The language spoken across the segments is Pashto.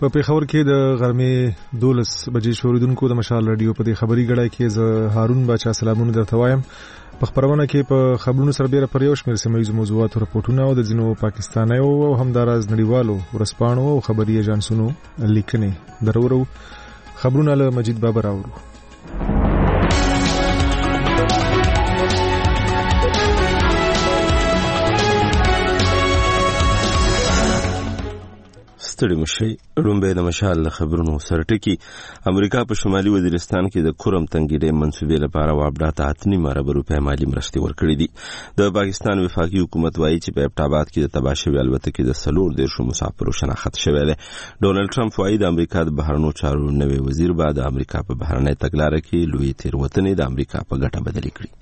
په پیښور کې د غرمې 12 بجې شوریدونکو د مشال رادیو په دې خبري غړای کې ز هارون باچا سلامونه درته وایم. په خبرونه کې په خبرونو سره بیره پر یو شمېر سیمه موضوعات او راپورټونه او د ځینو پاکستانیو او همداراز نړیوالو ورسپانو او خبري ایجنسونو لیکنې درورو خبرونه له مجید بابر اورو. ستړي مشي رومبه د مشال خبرونو سره ټکی. امریکا په شمالي وزیرستان کې د کورم تنګي ډیم منسوبې لپاره وابډاته 8.5 ارب روپۍ مالی مرستې ورکړې دي. د پاکستان وفاقي حکومت وایي چې په ابټاباد کې د تباشوي الوتکې د 14 مسافرو شناخت شوی دی. ډونالد ټرمپ وایي د امریکا د بهرنیو چارو نوی وزیر به د امریکا په بهرنۍ تګلارې کې لوی تېروتنې د امریکا په ګټه بدلې کړي.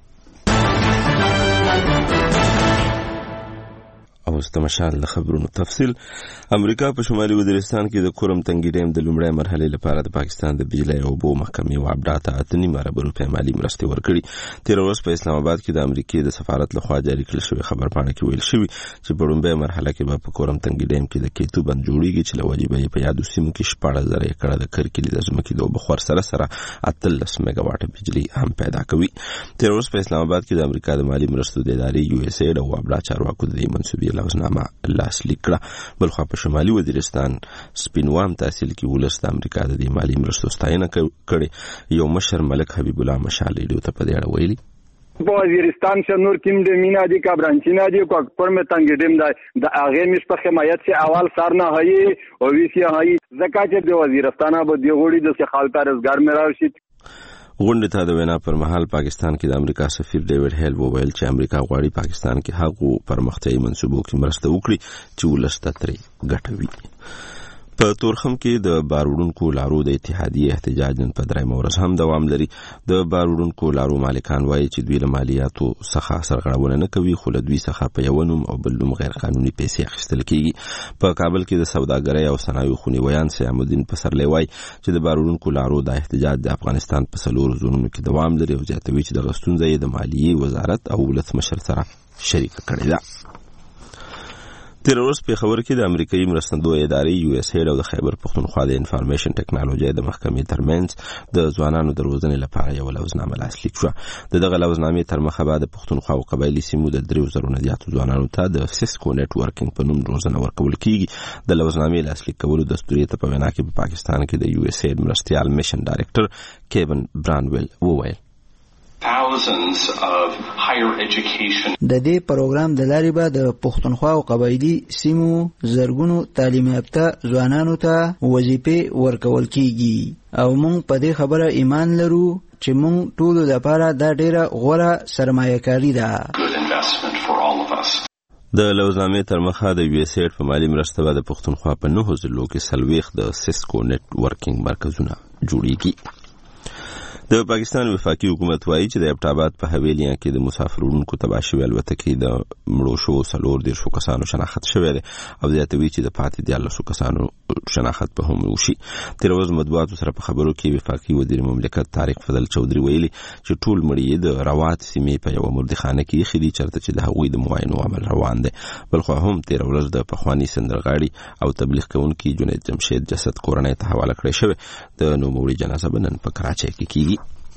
اوس د مشال خبرونو تفصیل. امریکا په شمالي وزیرستان کې د کورم تنګي ډیم د لومړۍ مرحلې لپاره د پاکستان د بجلی او اوبو محکمې وابډاته 8.5 ارب روپۍ مالی مرستې ورکړي. تیر ورځ په اسلام آباد کې د امریکای د سفارت لخوا جاری کړل شوی خبرپاڼه کې ویل شوی چې په لومړۍ مرحله کې به په کورم تنګي ډیم کې د کېتو بند جوړیږي چې لوجې به په یادو سیمو کې 14,000 ایکړه د کرکلي د ځمکې د اوبو خور سره 18 میگا واټ بجلی هم پیدا کوي. تیر ورځ په اسلام آباد کې د امریکا د مالی مرستو د ادارې یو اس اید او وابډا چارواکو د منسوبې لوزنامه لاسلیک کړه. بلخو په شمالي وزیرستان سپینوام تحصیل کې ولس د امریکا د مالی مرستو ستاینه کړې. یو مشر ملک حبیب الله مشال ریډیو ته په دې اړه ویلي په وزیرستان شه نور کیم د مینا دی کابرانچینا دی کو پر مې تنګ ډیم د اغه مش په حمایت سے اول سارنه هي او وی سی هي زکات د وزیرستان به دی غوړي د خالتا رزګار مې راوشي. غونډه ته د وینا پر مهال پاکستان کې د امریکا سفیر ډیوډ هیل وویل چې امریکا غواړي پاکستان کې هغو پرمختیایي منصوبو کې مرسته وکړي چې ولسته ترې ګټه وي. په تورخم کې د باروړونکو لارو د اتحادیې احتجاج نن په درېمه ورځ هم دوام لري. د باروړونکو لارو مالکان وایي چې دوی له مالیاتو څخه سرغړونه نه کوي خو له دوی څخه په یو نوم او بل نوم غیر قانوني پیسې اخیستل کیږي. په کابل کې د سوداګرۍ او صنایعو خونیویان سیام الدین پسرلی وایي چې د باروړونکو لارو د احتجاج د افغانستان په 4 زونونو کې دوام لري او زیاتوي چې د غستونځ یې د مالیې وزارت او ولسمشر سره شریک کړی ده. تیر ورځ په خبر کې د امریکایي مرستندوی ادارې یو اس اید او د خیبر پختونخوا د انفارمیشن ټیکنالوژي د محکمې ترمنځ د ځوانانو د روزنې لپاره یو لوزنامه لاسلیک شوه. دغه لوزنامې تر مخه بعد پختونخوا او قبایلی سیمو د 3,000 نه زیاتو ځوانانو ته د سیسکو نتورکینګ په نوم روزنه ورکول کیږي. د لوزنامې لاسلیک کولو دستوري ته په وینا کې په پاکستان کې د یو اس اید مرستیال میشن ډایریکټر کیون برانویل وویل د دې پروګرام د لارې به د پښتونخوا او قبایلی سیمو زرګونو تعلیم یافته ځوانانو ته وظیفې ورکول کیږي او موږ په دې خبره ایمان لرو چې موږ ټول لپاره دا ډیره غوره سرمایه‌کاري ده. د لوزنامې تر مخه د یو اس اید په مالی مرسته به د پښتونخوا په 9 ضلعو کې 40 د سیسکو نتورکینګ مرکزونه جوړیږي. د پاکستان وفاقي حکومت وایي چې د ابټاباد په حویلیان کې د مسافرونکو تباشوي الوتکې د مړو شو 14 کسانو شناخت شوی دی او زیاتوي چې د پاتې 13 کسانو شناخت به هم وشي. تیر ورځ مطبوعاتو سره په خبرو کې وفاقي وزیر مملکت طارق فضل چودري ویلي چې ټول مړي د روات سیمې په یو مردخانه کې خېدي چرته چې د هغوی د معاینو عمل روان دی. بلخو هم تیر ورځ د پخوانی سندرغاړي او تبلیغ کوونکي جنید جمشید جسد کورنۍ ته حواله کړی شوی. د نوموړي جنازه به نن په کراچۍ کې کیږي.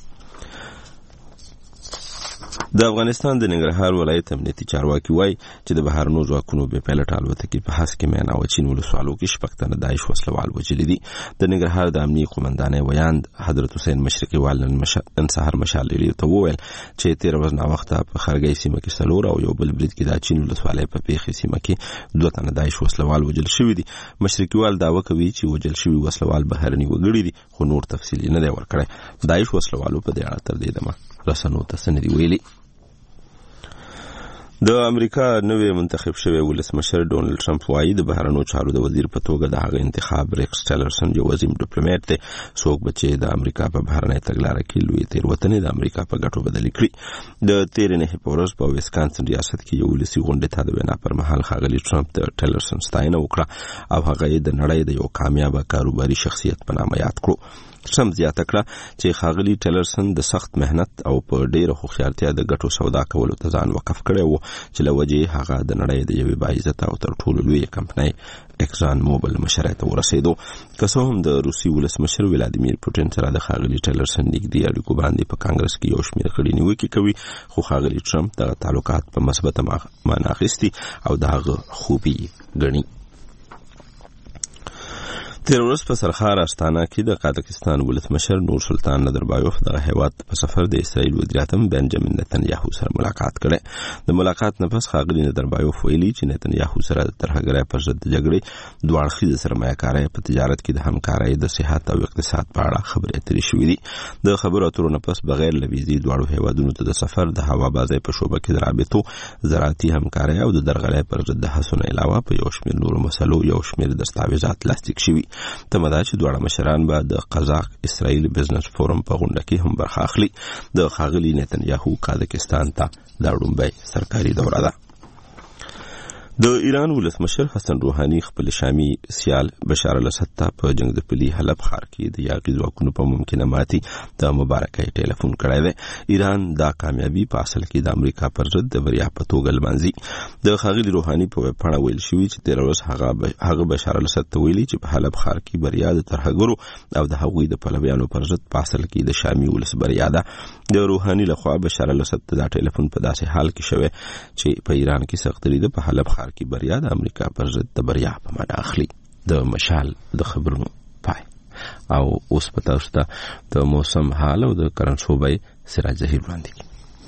د افغانستان د ننګرهار ولایت امنیتي چارواکي وایي چې د بهرنیو ځواکونو به پیلټ الوتکې په حس کې مینا او چین ولسوالو کې شپږتنه داعش وسلوال وژلي دي. د ننګرهار د امنیتي قومندانۍ ویاند حضرت حسین مشرقي وال نن سهار مشال ریډیو ته وویل چې تیر ورځ نا وخت په خرګۍ سیمه کې 4 او یو بل برید کې د چین ولسوالۍ په پیښې سیمه کې 2 تنه داعش وسلوال وژل شوی دي. مشرقي وال دعوه کوي چې وژل شوی وسلوال بهرني وګړي دي خو نور تفصیل نه دی ورکړی. داعش وسلوالو په دې اړه تر دې دمه رسنو ته سندې ویلي. د امریکا نوې منتخب شوی ولسمشر ډونالد ټرمپ وایي د بهرنیو چارو د وزیر په توګه د هغه انتخاب ریکس ټیلرسن یو عظیم ډیپلوماټ دی. څوک به چې د امریکا په بهرنۍ تګلارې کې لوی تېروتنې د امریکا په ګټو بدلې کړي. د تېرې نهې په ورځ په ویسکانسن ریاست کې یو ولسي غونډې ته د وینا پر مهال ښاغلي ټرمپ د ټیلرسن ستاینه وکړه او هغه یې د نړۍ د یو کامیابه کاروباري شخصیت په نامه یاد کړو. ټرمپ زیاته کړه چې ښاغلي ټیلرسن د سخت مهنت او په ډېره هوښیارتیا د ګټو سودا کولو ته ځان وقف کړی و چې له وجې هغه د نړۍ د یوې باعزته او تر ټولو لویې کمپنۍ اکسان موبل مشرۍ ته ورسېدو. که څه هم د روسي ولسمشر ولادیمیر پوټین سره د ښاغلي ټیلرسن نږدې اړیکو باندې په کانګرس کې یو شمېر غړي نیوکې کوي، خو ښاغلي ټرمپ دغه تعلقات په مثبته معنا اخیستي او د هغه خوبي ګڼي. تیر ورځ په سرخار استانه کې د قازقستان ولسمشر نور سلطان نظربایوف د هیواد په سفر د اسرائیل وزیر اعظم بنجامین نتنیاهو سره ملاقات کړي. د ملاقات نه پس ښاغلي نظربایوف ویلي چې نتنیاهو سره د ترهګرۍ پر ضد د جګړې دوه اړخیزه سرمایه‌کارۍ په تجارت کې د همکارۍ د صحت او اقتصاد په اړه خبرې اترې شوې دي. د خبرو اترو نه پس بغیر له ویزې دواړو هیوادونو ته د سفر د هوابازۍ په شعبه کې د رابطو زراعتي همکارۍ او د درغلۍ پر ضد د هڅو نه علاوه په یو شمېر نورو مسلو یو شمېر دستاویزات لاسلیک شوي. تمه ده چې دواړه مشران به د قزاق اسرائیل بزنس فورم په غونډه کې هم برخه اخلي. د ښاغلي نتنیاهو قازقستان ته دا لومړی سرکاري دوره ده. د ایران ولسمشر حسن روحاني خپل شامي سیال بشار الاسد ته په جنگ د پلي حلب ښار کې د یاغي ځواکونو په ممکنه ماتي د مبارکۍ ټلیفون کړی دی. ایران دا کامیابي په اصل کې د امریکا پر ضد د بریا په توګه لمانځي. د ښاغلي روحاني په ویبپاڼه ویل شوي چې تېره ورځ هغه بشار الاسد ته ویلي چې په حلب ښار کې بریا د ترهګرو او د هغوی د پلویانو پر ضد په اصل کې د شامي ولس بریا ده. د روحاني لخوا بشار الاسد ته دا ټلیفون په داسې حال کې شوی چې په ایران کې سخت لري په حلب ښار کې بریا د امریکا پر ضد د بریا په معنا اخلي. د مشال د خبرونو پای او اوس په تاسو ته د موسم حال او د کرنسوبې سراج ظهیر وړاندې.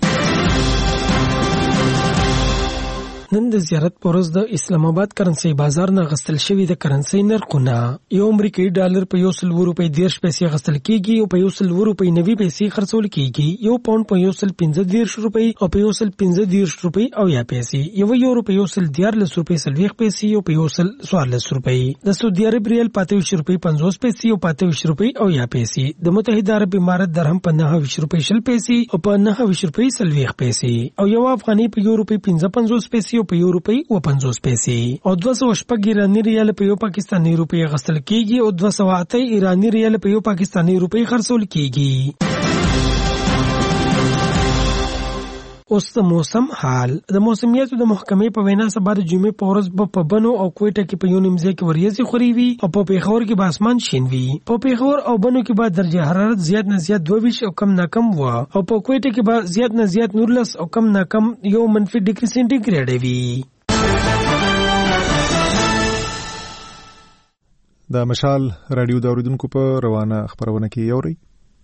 نن د زیارت پورز د اسلام آباد کرنسي بازار نه غستل شوی د کرنسي نرخونه یو امریکایي ډالر په 100 روپۍ 10 پیسې غستل کیږي او په 100 روپۍ 90 پیسې خرڅول کیږي. یو پاوند په 115 روپۍ او په 115 روپۍ او یا پیسې یو یورو په 114 روپۍ 40 پیسې او په 114 روپۍ. د سعودي عرب ریال 25 روپۍ 50 پیسې او 25 روپۍ او یا پیسې. د متحده عرب امارات درهم په 29 روپۍ 20 پیسې او په 29 روپۍ 40 پیسې او یو افغاني په 1 روپۍ 55 پیسې په 1 روپۍ و 50 پیسې او 200 شپږ ایرانی ریال په یو پاکستاني روپۍ غستل کیږي او 208 ایرانی ریال په یو پاکستاني روپۍ خرڅول کیږي. اوس د موسم حال. د موسمیاتو د محکمې په وینا سبا د جمعې په ورځ په بنو او کوټه کې په یو نیم ځای کې وریځې خوري وي او په پیښور کې به اسمان شین وي. په پیښور او بنو کې به درجه حرارت زیات نه زیات 22 او کم نه کم و او په کوټه کې به زیات نه زیات 19 او کم نه کم 1 ډیګري سنټیګریډ وي. د مشال رادیو د اوریدونکو په روانه خبرونه کې یوري.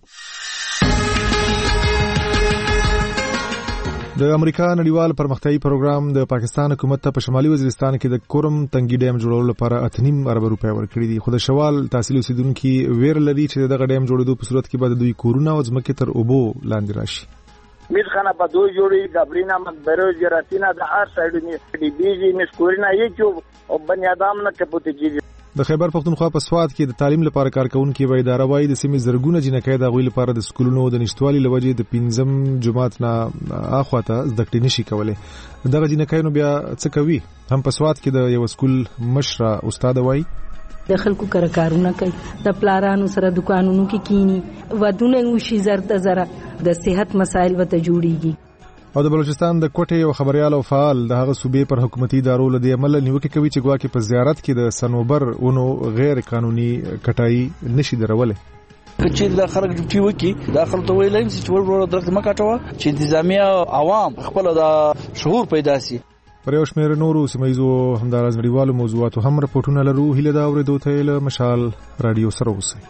د امریکا نړیوال پرمختیایي پروګرام د پاکستان حکومت ته په شمالي وزیرستان کې د کورم تنګي ډیم جوړولو لپاره 8.5 ارب روپۍ ورکړي دي. خو د شوال تحصیل اوسیدونکو ویر لري چې دغه ډیم جوړېدو په صورت کې به د دوی کورونه او ځمکې تر اوبو لاندې راشي. میخانه با دو جوړي غبرینا مقبره زیارتینا د هر سایډ نه دی بیجی مسکورنا یو او بنی ادم نه کپوتې. د خیبر پختونخوا په سواد کې د تعلیم لپاره کارکونکو وای اداره وای د سیمې زرګونه جنکۍ د غوي لپاره د سکولونو د نشټوالي لوجې د 5م جماعت نه اخواته زده کړې نشي کولای. دغه جنکۍ نو بیا څه کوي؟ هم په سواد کې د یو سکول مشره استاد وای د خلکو کارونه کوي، د پلارانو سره دکانونو کې کینی ودونه وشي زرد زره د صحت مسایل وته جوړیږي. او د بلوچستان د کوټې یو خبريال او فعال د هغه صوبې پر حکومتي ادارو لدی عمل نیوکه کوي چې ګواکې په زیارت کې د سنوبر اونو غیر قانوني کټای نشي درولې. چې د خلک ډیوټي وکي داخل ته ویلای چې ور درته مکاټوا چې انتظامیه عوام خپل د شعور پیدا سي. پر یو شمېر نورو سیمایزو همدارز نړیوالو موضوعاتو هم راپورټونه لرو. هیله دا اورېدو ته له مشال رادیو سره اوسئ.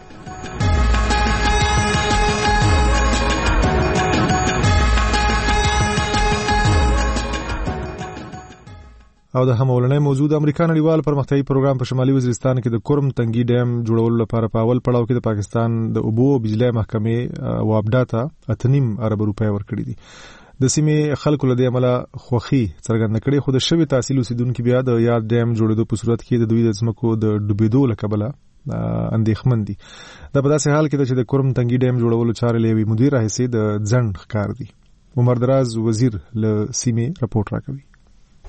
او د همولنې موضوع د امریکا نړیوال پرمختیایي پروګرام په شمالي وزیرستان کې د کورم تنګي ډیم جوړولو لپاره په اول پړاو کې د پاکستان د اوبو او بجلی محکمې وابډا ته 8.5 ارب روپۍ ورکړي دي. د سیمې خلکو له دې عمله خوخي څرګنده کړي. خو د شوی تحصیل اوسیدونکو بیا د یاد ډیم جوړېدو په صورت کې د دوی د ځمکو د ډوبېدو لکبله اندېښمن دي. دا په داسې حال کې چې د کورم تنګي ډیم جوړولو چارې لوي مدیر راهسي د ځند ښکار دي. عمر دراز وزیر له سیمې رپورټ راکوي.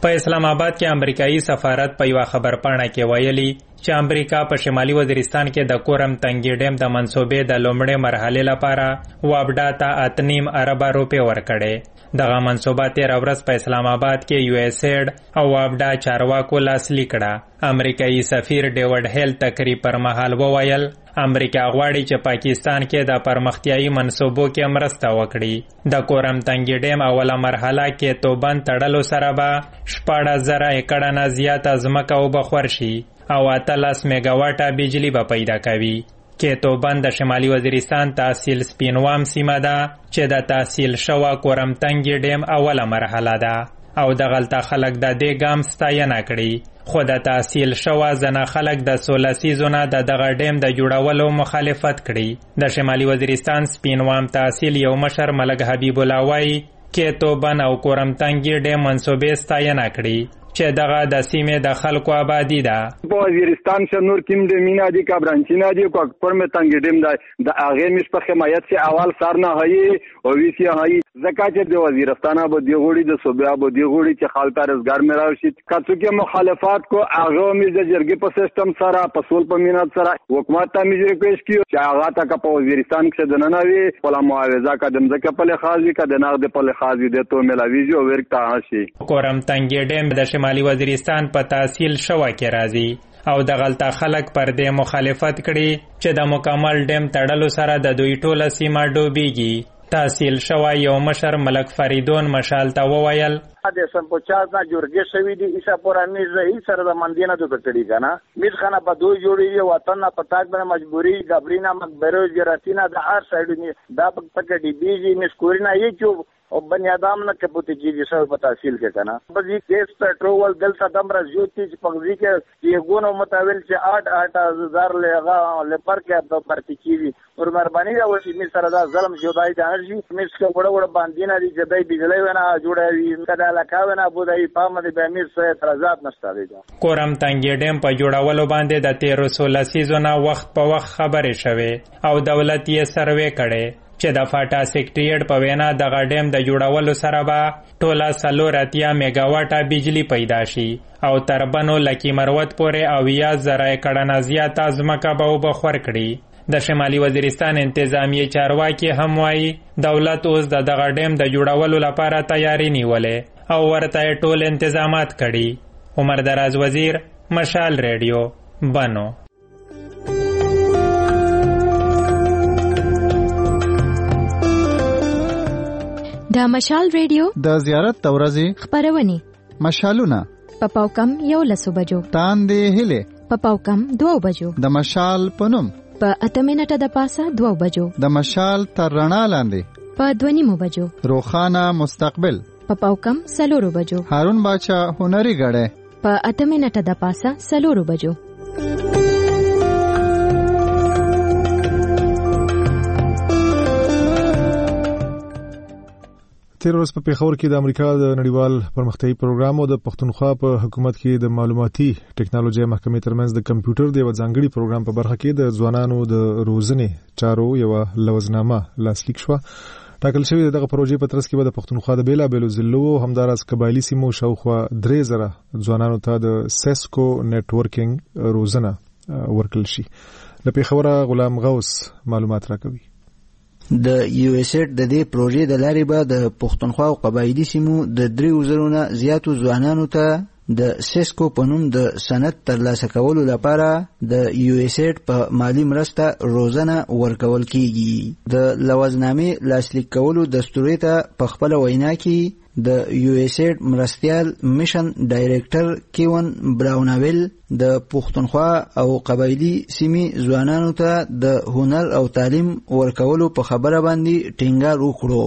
په اسلام آباد کې امریکایي سفارت په یو خبرپاڼه کې ویلي چې امریکا په شمالي وزیرستان کې د کورم تنګي ډیم د منصوبې د لومړۍ مرحلې لپاره وابډا ته 8.5 ارب روپۍ ورکړې. دغه منصوبه تیر ورځ په اسلام آباد کې یو اس ایډ او وابډا چارواکو لاسلیک کړه. امریکایي سفیر ډیوډ هیل تقریر پر مهال وویل امریکا غواړي چې پاکستان کې د پرمختیایي منصوبو کې مرسته وکړي. د کورم تنګي ډیم اوله مرحله کې توبند تړلو سره به 14,000 ایکړه نه زیاته ځمکه وبخور شي او 18 میگاواټه بجلی به پیدا کوي. کیتوبند د شمالي وزیرستان تحصیل سپینوام سیمه ده چې د تحصیل شوه کورم تنګي ډیم اوله مرحله ده او دغلته خلک د دې ګام ستاینه کړي. خو د تحصیل شوه ځنه خلک د 16 سیزونه د دغه ډیم د جوړولو مخالفت کړي. د شمالي وزیرستان سپینوام تحصیل یو مشر ملک حبیب الله وایي کیتوبند او کورم تنګي ډیم منصوبې ستاینه کړي چې دغه د سیمې د خلکو آبادی ده. په وزیرستان شه نور کیم د مینا دی کابرانچینا دی کو پر مې تنګ ډیم ده د اغه مش په حمایت سے اول سارنه هي او وی سی هي زکات د وزیرستان ابو دی غوړي د صوبه ابو دی غوړي چې خالت روزګار مې راوشي کڅو کې مخالفت کو اغه مې د جرګې په سیستم سره په سول په مینات سره حکومت ته مې ریکوست کیو چې اغه تا په وزیرستان کې د ننوي ولا معاوضه قدم زکه په لخاذي کده نقد په لخاذي د تو ملاوي جو ورکتا شي. کورم تنګي ډیم د شمالي وزیرستان په تحصیل شوه کې راځي او د غلطه خلک پر دې مخالفت کړي چې د مکمل ډیم تړلو سره د دوی ټوله سیمه ډوبېږي. تحصیل شوه یو مشر ملک فریدون مشال ته وویل د سمپوچاز نه جوړګې شوی دی ایسا پورا میز رہی سره د مندینه تو کټړي کنه میز خانه په دوی جوړي وطن نه پتاک باندې مجبوری غبرینا مقبره جراتینا د هر سایډ نه دا پک ډی بی جی مسکورینا یې چې او بنی آدم نه کپوتی کیږي سره په تحصیل کې کنه بزی کیس پټرول دلته دم راځوتی چې پغزي کې یو غونو متاول چې 8,000 لغه لپر کې د پرتی کیږي اور مهرباني دا وشي می سره دا ظلم جوړای د انرژي میس کې وړ باندې نه دي چې دای بجلی ونه جوړوي کدا لکاونه بودای پام دې به امیر سره اعتراضات نشته دي. کورم تنګي ډیم په جوړولو باندې د 1316 سیزونه وخت په وخت خبرې شوه او دولت یې سروې کړي چې د فاټا سیکریټریټ په وینا دغه ډیم د جوړولو سره به ټوله 480 میگاواټه بجلی پیدا شي او تر بنو لکی مروت پورې 80,000 ایکړه نه زیاته ځمکه به وبخور کړي. د شمالي وزیرستان انتظامی چارواکي هم وایي دولت اوس دغه ډیم د جوړولو لپاره تیاری نیولې او ورته ټول انتظامات کړي. عمر دراز وزیر، مشال ریډیو، بنو. د مشال ریډیو د زیارت د ورځې خبرونه مشالونه په پاوکم 11 بجو تاندې هله په پاوکم 2 بجو د مشال پنوم په 8 منټه د پاسه 2 بجو د مشال تر رڼا لاندې په 2 بجو روخانه مستقبل په پاوکم 4 بجو هارون باچا هنري غړې په 8 منټه د پاسه 4 بجو. تیر ورځ په پیښور کې د امریکا د نړیوال پرمختیایي پروګرام او د پښتونخوا په حکومت کې د معلوماتي ټکنالوژي محکمې ترمنځ د کمپیوټر د ځانګړي پروګرام په برخه کې د ځوانانو د روزنې چارو یو لوزنامه لاسلیک شو. ټاکل شوی دغه پروژې په ترڅ کې به د پښتونخوا د بیلابېلو ضلعو همداراز قبایلی سیمو شاوخوا 3,000 ځوانانو ته د سیسکو نتورکینګ روزنه ورکړل شي. له پیښوره غلام غوث معلومات راکوي. د یو اس ایډ د دې پروژې د لارې به د پښتونخوا او قبایلی سیمو د 3,000 نه زیاتو ځوانانو ته د سیسکو په نوم د سند ترلاسه کولو لپاره د یو اس ایډ په مالی مرسته روزنه ورکول کیږي. د لوازنامې لاسلیک کولو دستور ته په خپل وینا کې د یو اس ایډ مرستیال میشن ډایریکټر کیون براوناویل د پښتونخوا او قبایلی سیمې ځوانانو ته د هنر او تعلیم ورکولو په خبره باندې ټینګار وکړو.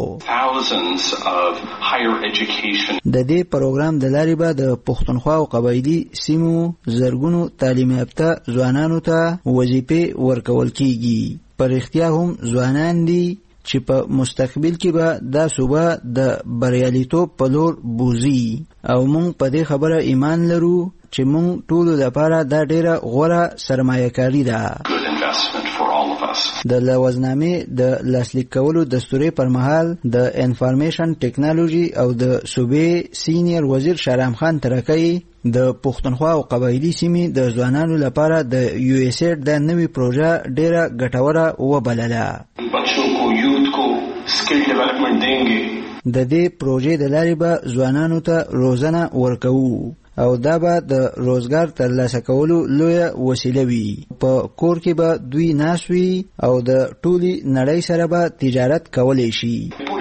د دې پروګرام د لارې به د پښتونخوا او قبایلی سیمو زرګونو تعلیم یافته ځوانانو ته وظیفې ورکول کیږي. پر اختیا هم ځوانان دي چې په مستقبل کې به دا صوبه د بریالیتوب په لور بوزي او موږ په دې خبره ایمان لرو چې موږ ټول لپاره دا ډیره غوره سرمایه کاری ده. د لوزنامې د لاسلیک کولو دستوري پر مهال د انفارمیشن ټیکنالوژي او د صوبې سینیئر وزیر شهرام خان ترکی د پښتونخوا او قبایلی سیمې د ځوانانو لپاره د یو ایس ایډ د نوې پروژه ډیره ګټوره وبلله. د دې پروژې د لارې به ځوانانو ته روزنه ورکوو او دا به د روزګار ترلاسه کولو لویه وسیله وي. په کور کې به دوی ناست وي او د ټولې نړۍ سره به تجارت کولی شي.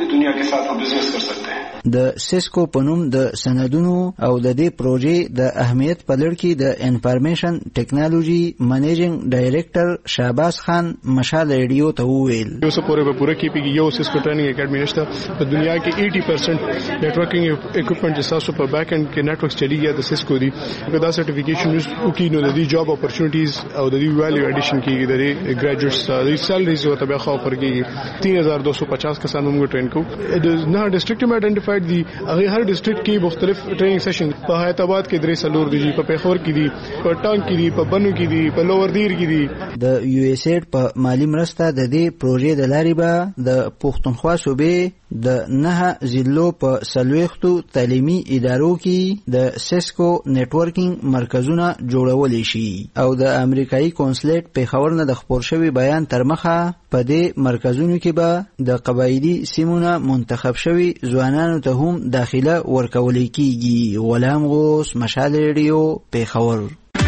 د سیسکو په نوم د سندونو او د دې پروژې د اهمیت په لړ کې د انفارمیشن ټیکنالوژي منیجینګ ډایریکټر شهباز خان مشال ریډیو ته وویل یو څه پوره کېږي. یو سیسکو ټریننګ اکیډمي نشته په دنیا کې 80% نیټورکینګ اکوپمنټ تاسو په بیک اینڈ کې نیټورکس چلیږي د سیسکو دی. دا سرټیفیکیشن وکړي نو د دې جاب اپورچونټیز او د دې ویلیو اډیشن کېږي. د ګریجویټس د سیلریز او تبع خو پرګي 3250 کسان موږ ټرین کو. نه ډیسټریکټ می آئیډنټیفاید دی هغه هر ډیسټریکټ کې مختلف ټریننګ سیشن په حیات آباد کې 3 سلور دی, په پیښور کې دی, په ټانک کې دی, په بنو کې دی, په لوور دیر کې دی. د یو ایس ایډ په مالی مرسته د دې پروژې د لارې به د پښتونخوا صوبې د 9 ضلعو په 40 تعلیمي ادارو کې د سیسکو نیټورکینګ مرکزونه جوړول شي او د امریکایي کونسلیټ پیښور نه د خبر شوی بیان تر مخه په دې مرکزونو کې به د قبایلی سیمونه منتخب شوی ځوانانو ته هم داخله ورکول کیږي. غلام غوث, مشال ریډیو, پیښور.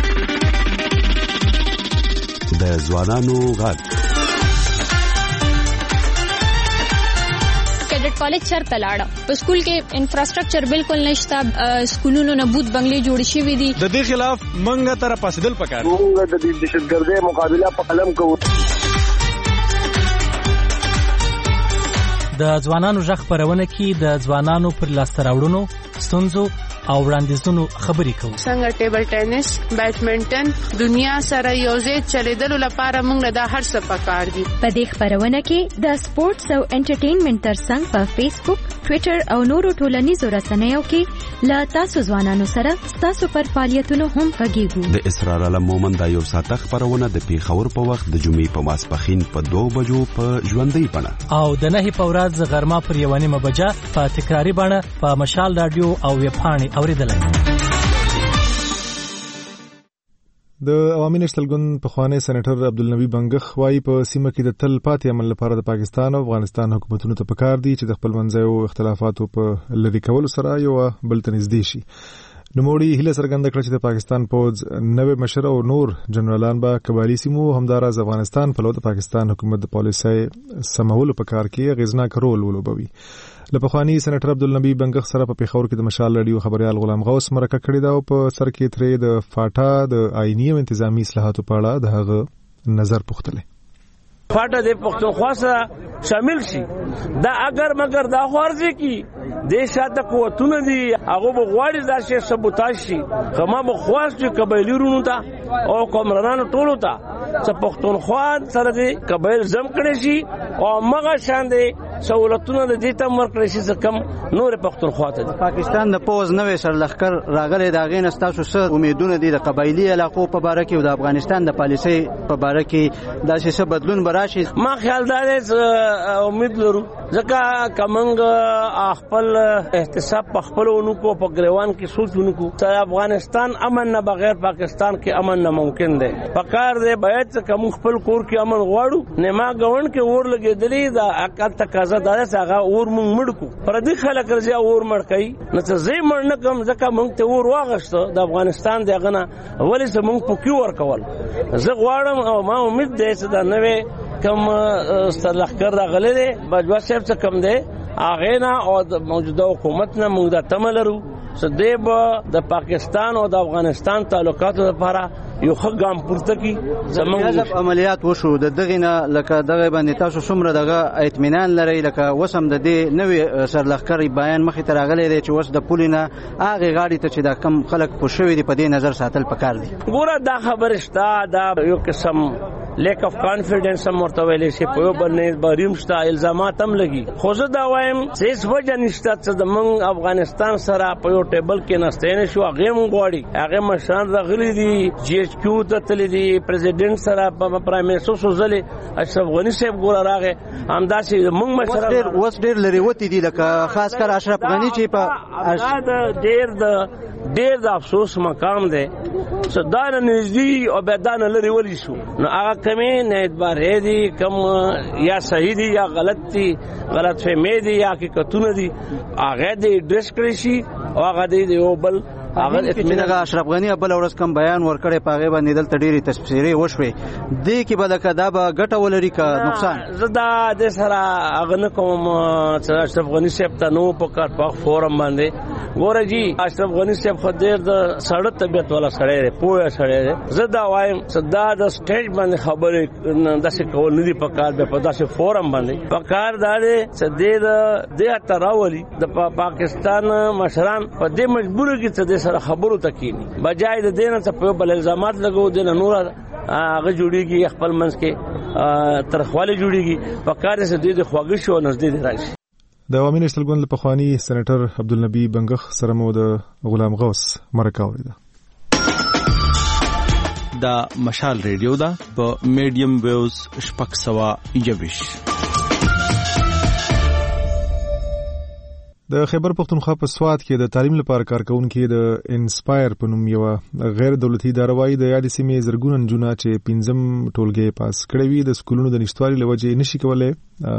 د ځوانانو غږ کالج چرته لاړه. په سکول کې انفراستراکچر بالکل نشته. سکولونو نه بوت بنگلې جوړ شوې دي. د دې خلاف منګه تر پاسدل پکار. موږ د دهشتګردۍ مقابله په قلم کوو. د ځوانانو ژغ خپرونه کې د ځوانانو پر لاسته راوړنو, ستونزو او وړاندیزونو خبرې کوو. څنګه ټیبل ټینس, بیډمنټن دنیا سره یوځای چلیدلو لپاره موږ دا هر څه پکار دي. په دې خبرونه کې د سپورتس او انټرټینمنټ ترڅنګ په فیسبوک, ټوئیټر او نورو ټولنیزو رسنیو کې له تاسو ځوانانو سره تاسو پر فعالیتونو هم غږیږو. د اسرار علم مومند دا یو ساعت خبرونه د پیښور په وخت د جمعې په ماسپښین په 2 بجو په ژوندۍ بڼه او د 9 په ورځ غرمه پر 1:30 بجه په تکراری بڼه په مشال رادیو او ویبپاڼې اوریدلای. د عوامي نشتل ګوند پخوانی سېنیټر عبدالنبی بنګخ وايي په سیمه کې د تل پاتې عمل لپاره د پاکستان او افغانستان حکومتونو ته پکار دي چې د خپل منځیو اختلافاتو په لری کولو سره یو بل ته نږدې شي. نوموړي هیله څرګنده کړه چې د پاکستان پوځ نوې مشر او نور جنرالان به قبایلی سیمو همداراز افغانستان په لور د پاکستان حکومت د پالیسۍ سمولو په کار کې اغیزناک رول ولوبوي. له پخوانی سېنیټر عبدالنبی بنګخ سره په پیښور کې د مشال رادیو خبريال غلام غوث مرکه کړې ده او په سر کې ترې د فاټا د آئینی او انتظامی اصلاحاتو په اړه د هغه نظر پوښتلی. فاټا د پښتونخوا سره شامل شي دا اگر مگر دا خورځي کی د شاته قوتونه دي هغه بغواړي دا شی سبوتاج شي. کما بخواست چې قبایلی رونو ته او کومرانو ټولو ته چې پښتونخوا سره دي قبایل زم کړي شي او مغه شان دي سہولتونه د دې ته مرکړي شي کم نور پښتونخوا ته. پاکستان د پوز نوې سرلخر راغلي دا غین استاسو سره امیدونه دي د قبایلی علاقو په باره کې او د افغانستان د پالیسۍ په باره کې دا څه بدلون براشي. ما خیال دا امید لرو ځکه کومنګ خپل احتساب په خپل ونکو په ګریوان کې سوچ ونکو چې افغانستان امن نه بغیر پاکستان کې امن نه ممکن دی. پکار دی باید چې کوم خپل کور کې امن غواړو نه ما غون کې اور لګېدلې دا اکل تقاضا دا هغه اور مونږ مړکو پر دې خلک راځي اور مړکای نه څه زی مړ نه کوم ځکه مونږ ته اور واغشته د افغانستان دغه نه ولې چې مونږ پکې ور کول. زه غواړم او ما امید دی چې دا نوې کم سرلخر راغلی دی باجوا صاحب څخه کم دی هغه نه او د موجوده حکومت نه موږ د تملرو سدیب د پاکستان او د افغانستان تعلقاتو لپاره یو خګام پورته کی زموږ عملیات وشو د دغه نه لکه دغه باندې تاسو څومره دغه اطمینان لري لکه وسم د دې نوې سرلخري بیان مخې ته راغلی دی چې وس د پولینا هغه غاړي ته چې دا کم خلک پوښوي دي په دې نظر ساتل پکار دي. ګوره دا خبره شته دا یو قسم لیک اف کانفیډنس هم ورته ویل شي په یو باندې بریم شته الزامات هم لګي خو زه دا وایم چې هیڅ وجه نشته چې د موږ افغانستان سره په یو ټیبل کې ناستین شو هغه موږ غواړي هغه مشران راغلي دي جی ایچ کیو ته تللی دي پریزیدنت سره په پرایم منسټر سوزلې اشرف غنی صاحب ګور راغې همداسې موږ مشران وس ډیر لري وتی دي لکه خاص کر اشرف غنی چې په ډیر د افسوس مقام دی صدان نږدې او بدان لري ولی شو نو هغه کمې نه اعتبار هدي کم یا صحیح دي یا غلط دي غلط فهمي دي یا حقیقتونه دي هغه دې ډریس کړی شي او هغه دې یو بل هغه اطمینان اشرف غنی بل ورځ کم بیان ورکړی پاغه باندې دلته ډېری تفسیري وشوي دې کې به لکه دا به ګټه ولري که نقصان زدا د سره هغه نه کوم چې اشرف غنی صاحب ته نو په کار په فورم باندې ګوره جی اشرف غنی صاحب خو ډېر د سړی طبیعت والا سړی دی پوهه سړی دی زدا وایم صدا د سټیج باندې خبرې داسې کول نه دي په کار به په داسې فورم باندې په کار دا دی چې د تراولي د پاکستان مشران په دې مجبور کې چې سره خبرو تکینی بجای د دینه څخه په بل الزامات لګو دینه نور هغه جوړیږي خپل منځ کې ترخواله جوړیږي په کار سره د خواږه شو نږدې راشي د عوامي نشتل ګوند له پخوانی سېنیټر عبدالنبی بنګخ سره مو د غلام غوث مرکه وریده دا مشال ریډیو دا په میډیم ویوز شپږ سوه یویش د خیبر پختونخوا په سوات کې د تعلیم لپاره کارکونکو د انسپایر په نوم یو غیر دولتي اداره وايي د یادې سیمې زرګونه نجونه چې 15 ټولګي پاس کړي وي د سکولونو د نشټوالي لوجې نشي کولای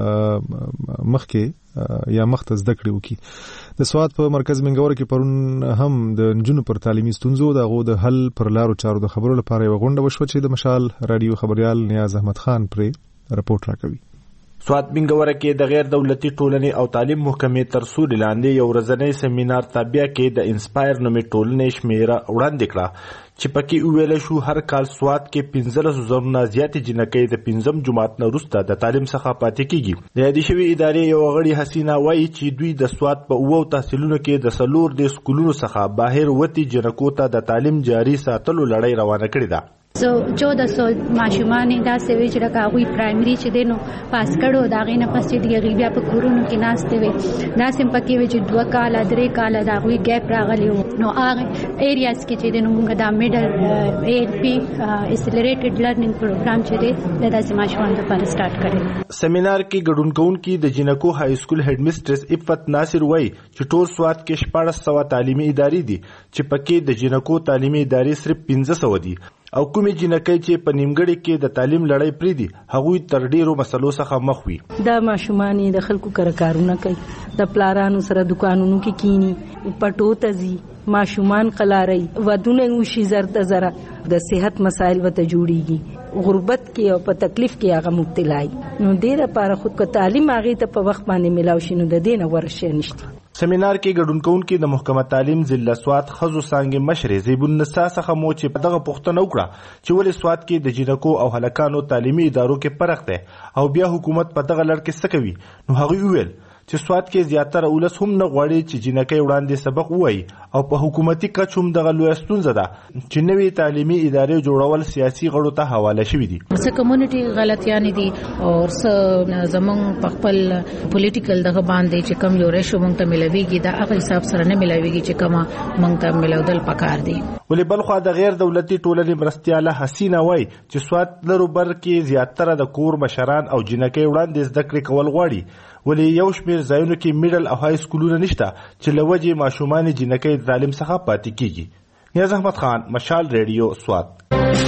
مخکې یا مخته زده کړې وکړي د سوات په مرکز منګور کې پرون هم د نجونو پر تعلیمي ستونزو دغه د حل پر لارو چارو د خبرو لپاره یو غونډه وشوه چې د مشال رادیو خبريال نیاز احمد خان پرې رپورټ راکوي سوات منګوره کې د غیر دولتي ټولنې او تعلیم محکمې تر سوري لاندې یو ورځنی سیمینار تابع کې د انسپایر نومې ټولنې شمیره وړاندې کړه چې پکې ویل شو هر کال سوات کې 15,000 نه زیات جنکۍ د 15 جماعت نه وروسته د تعلیم څخه پاتې کیږي د یادې شوی ادارې یو غړي حسینا وایي چې دوی د سوات په اوو تحصیلونو کې د سلور د سکولونو څخه بهر وتی جنکو ته د تعلیم جاري ساتلو لړۍ روانه کړې ده زه 1400 ماشومان دا سوي چې دا کوي پرایمري چې دینو پاس کړو دا غینه پس چې دی غیبیا په کورونو کې ناشته وي دا سم پکې وي چې 2 کال 3 کال دا غوي ګیپ راغلی نو هغه ایریاز کې چې دینو موږ دا میډل ALP اکسلریټډ لرنینګ پروګرام چې دی دا د ماشومان لپاره سٹارټ کړي سیمینار کې ګډون کوونکي د جنکو های سکول هډ میسټرس عفت ناصر وای چې ټول سوات کې 1400 تعلیمي ادارې دي چې پکې د جنکو تعلیمي ادارې صرف 1500 دي او کومې جنکۍ چې په نیمګړي کې د تعلیم لړۍ پرې دي هغوی تر ډیرو مسلو څخه مخ وي دا ماشومان د خلکو کارونه کوي د پلارانو سره دکانونو کې کینی پټو تزي ماشومان قلاري ودونه وشي زرد زره د صحت مسائل وته جوړيږي غربت کې او په تکلیف کې هغه مبتلا نو ډیره لپاره خود کو تعلیم هغه ته په وخت باندې ملاوي شنو د دینه ورشه نشته سیمینار کې ګډون کوونکي د محکمه تعلیم ضلع سوات خزو څنګه مشر زیبون نسا څخه مو چې په دغه پوښتنه وکړه چې ولې سوات کې د جنکو او هلکانو تعلیمي ادارو کې فرق دی او بیا حکومت په دغه لړ کې څه کوي نو هغه ویل چې سوات کې زیاتره اولس هم نه غواړي چې جنکۍ وړاندې سبق ووایي او په حکومتي کچ هم دغه لویه ستونزه ده چې نوې تعلیمي ادارې جوړول سیاسي غړو ته حواله شوي دي څه کمیونټي غلطیانې دي او څه زمونږ په خپل پولیټیکل دغه باندې چې کم یو ریشو مونږ ته ملويږي دا هغه حساب سره نه ملويږي چې کما مونږ ته ملودل پکار دي ولې بلخوا د غیر دولتي ټولنې مرستياله حسینا وای چې سوات لرو بر کې زیاتره د کور مشران او جنکۍ وړاندې زده کړې کول غواړي ولې یو شمېر ځایونو کې میډل او های سکولونه نشته چې لوجې ماشومان جنکۍ د تعلیم څخه پاتې کیږي نیاز احمد خان مشال ریډیو سوات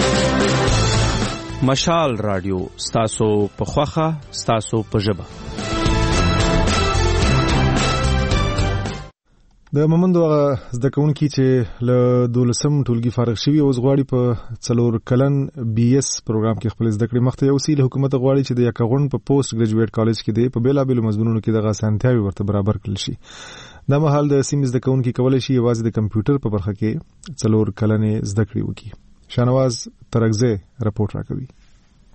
مشال رادیو ستاسو په خوخه ستاسو په ژبه د مومندو زده کوونکي چې له 12م ټولګي فارغ شوي اوس غواړي په 4 کلن BS پروګرام کې خپل زده کړې مخته یوسي له حکومت غواړي چې د یکغون په پوسټ ګریجویټ کالج کې دی په بیلابېلو مضمونونو کې دغه اسانتیاوې ورته برابر کړل شي دا مهال د سیمې زده کوونکي کولی شي یوازې د کمپیوټر په برخه کې 4 کلنې زده کړې وکړي شانواز ترغزه رپورټ راکوي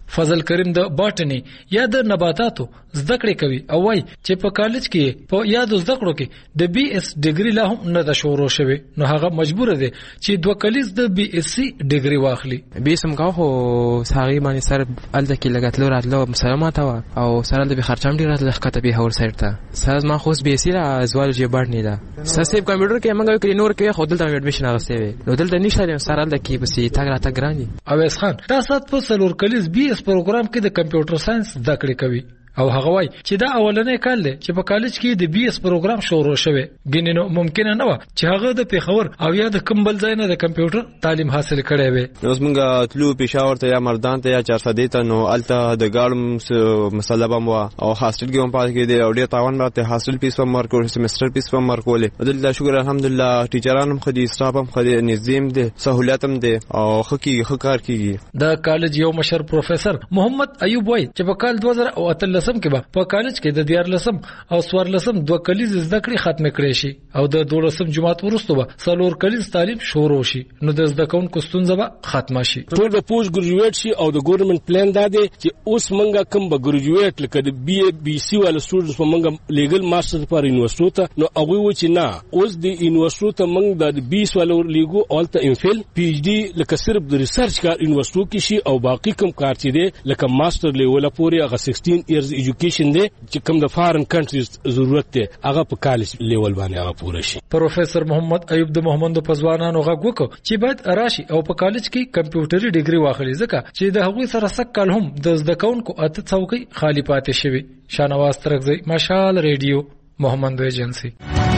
فضل کریم د باټنی یا د نباتاتو زده کړې کوي او وايي چې په کالج کې په یادو زده کړو کې د بي اس ډیګري لا هم نه د شروع شوی نو هغه مجبور دی چې 2 کلیز د بي اس سي ډیګري واخلي. به سم کا خو ساغي باندې سر الته کې لګاتلو راتلو مسلمات او سره د خرچام ډیر راتل خطه به هور سایت ته ساز ما خو بي اس سي را زوالجی باټنی دا ساسيب کمپیوټر کې موږ کې نور کې خو دلته اډمیشن راغسته وي نو دلته نشته سره الته کې بس تاګ راته ګرانی. اویس خان دا سات په سلور کلیز بي اس پروګرام کې د کمپیوټر ساينس زده کړې کوي او هغه وای چې دا اولنې کال دی چې په کالج کې د بي اس پروګرام شروع شوی ګینې نو ممکن نه و چې هغه د پیښور او یا د کمبل ځای نه د کمپیوټر تعلیم حاصل کړي وي. اوس موږ تلو پېښور ته یا مردان ته یا 400 ته نو الته د ګاړم مسله بم وا او هاستل کې هم پاتې کېدی او ډېر تاوان راته هاستل پیس په مارکول سیمستر پیس په مارکول دلته شکر الحمدلله ټیچران هم خدي سټاف هم خدي نظام دي سہولیت هم دي او خکار کیږي. د کالج یو مشر پروفیسور محمد ایوب وای چې په کال 2013 کې به په کالج کې د 14 او 14 2 کلیز زده کړې ختم کړي شي او د 12 جماعت وروسته به څلور کلیز تعلیم شروع شي نو د زده کوونکو ستونزه به ختمه شي. ټول به پوسټ ګریجویټ شي او د ګورنمنت پلان دا دی چې اوس منګه کوم به ګریجویټ لکه د بي بي سي ول سټوډنټس په منګه لیګل ماستر لپاره یونیورسيټي ته نو هغه و چې نه اوس د یونیورسيټي ته منګه د 20 ول لیګو اولته ام فل پی ایچ ډي لکه صرف د ریسرچ کار یونیورسيټي کې شي او باقي کوم کار چې دی لکه ماستر لیول پورې هغه 16 ایئرز ایجوکیشن دی چې کوم د فارن کنټریز ضرورت دی هغه په کالج لیول باندې هغه پوره شي. پروفیسور محمد ایوب د محمد پزوانانو غږ وکړ چې باید راشي او په کالج کې کمپیوټري ډیګري واخلي ځکه چې د هغوی سره سکل هم د زده کوونکو اته څوکۍ خالی پاتې شوی. شانواز ترکزی مشال ریډیو محمد ایجنسی.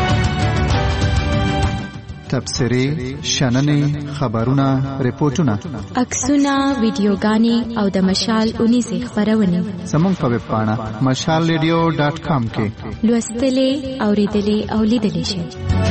تبصرې شننې خبرونه ریپورتونه عکسونه ویډیوګانې او د مشال 19 خبرونه زموږ په ویب پاڼه mashalradio.com کې لوستلې اوریدلې او لیدلې شئ.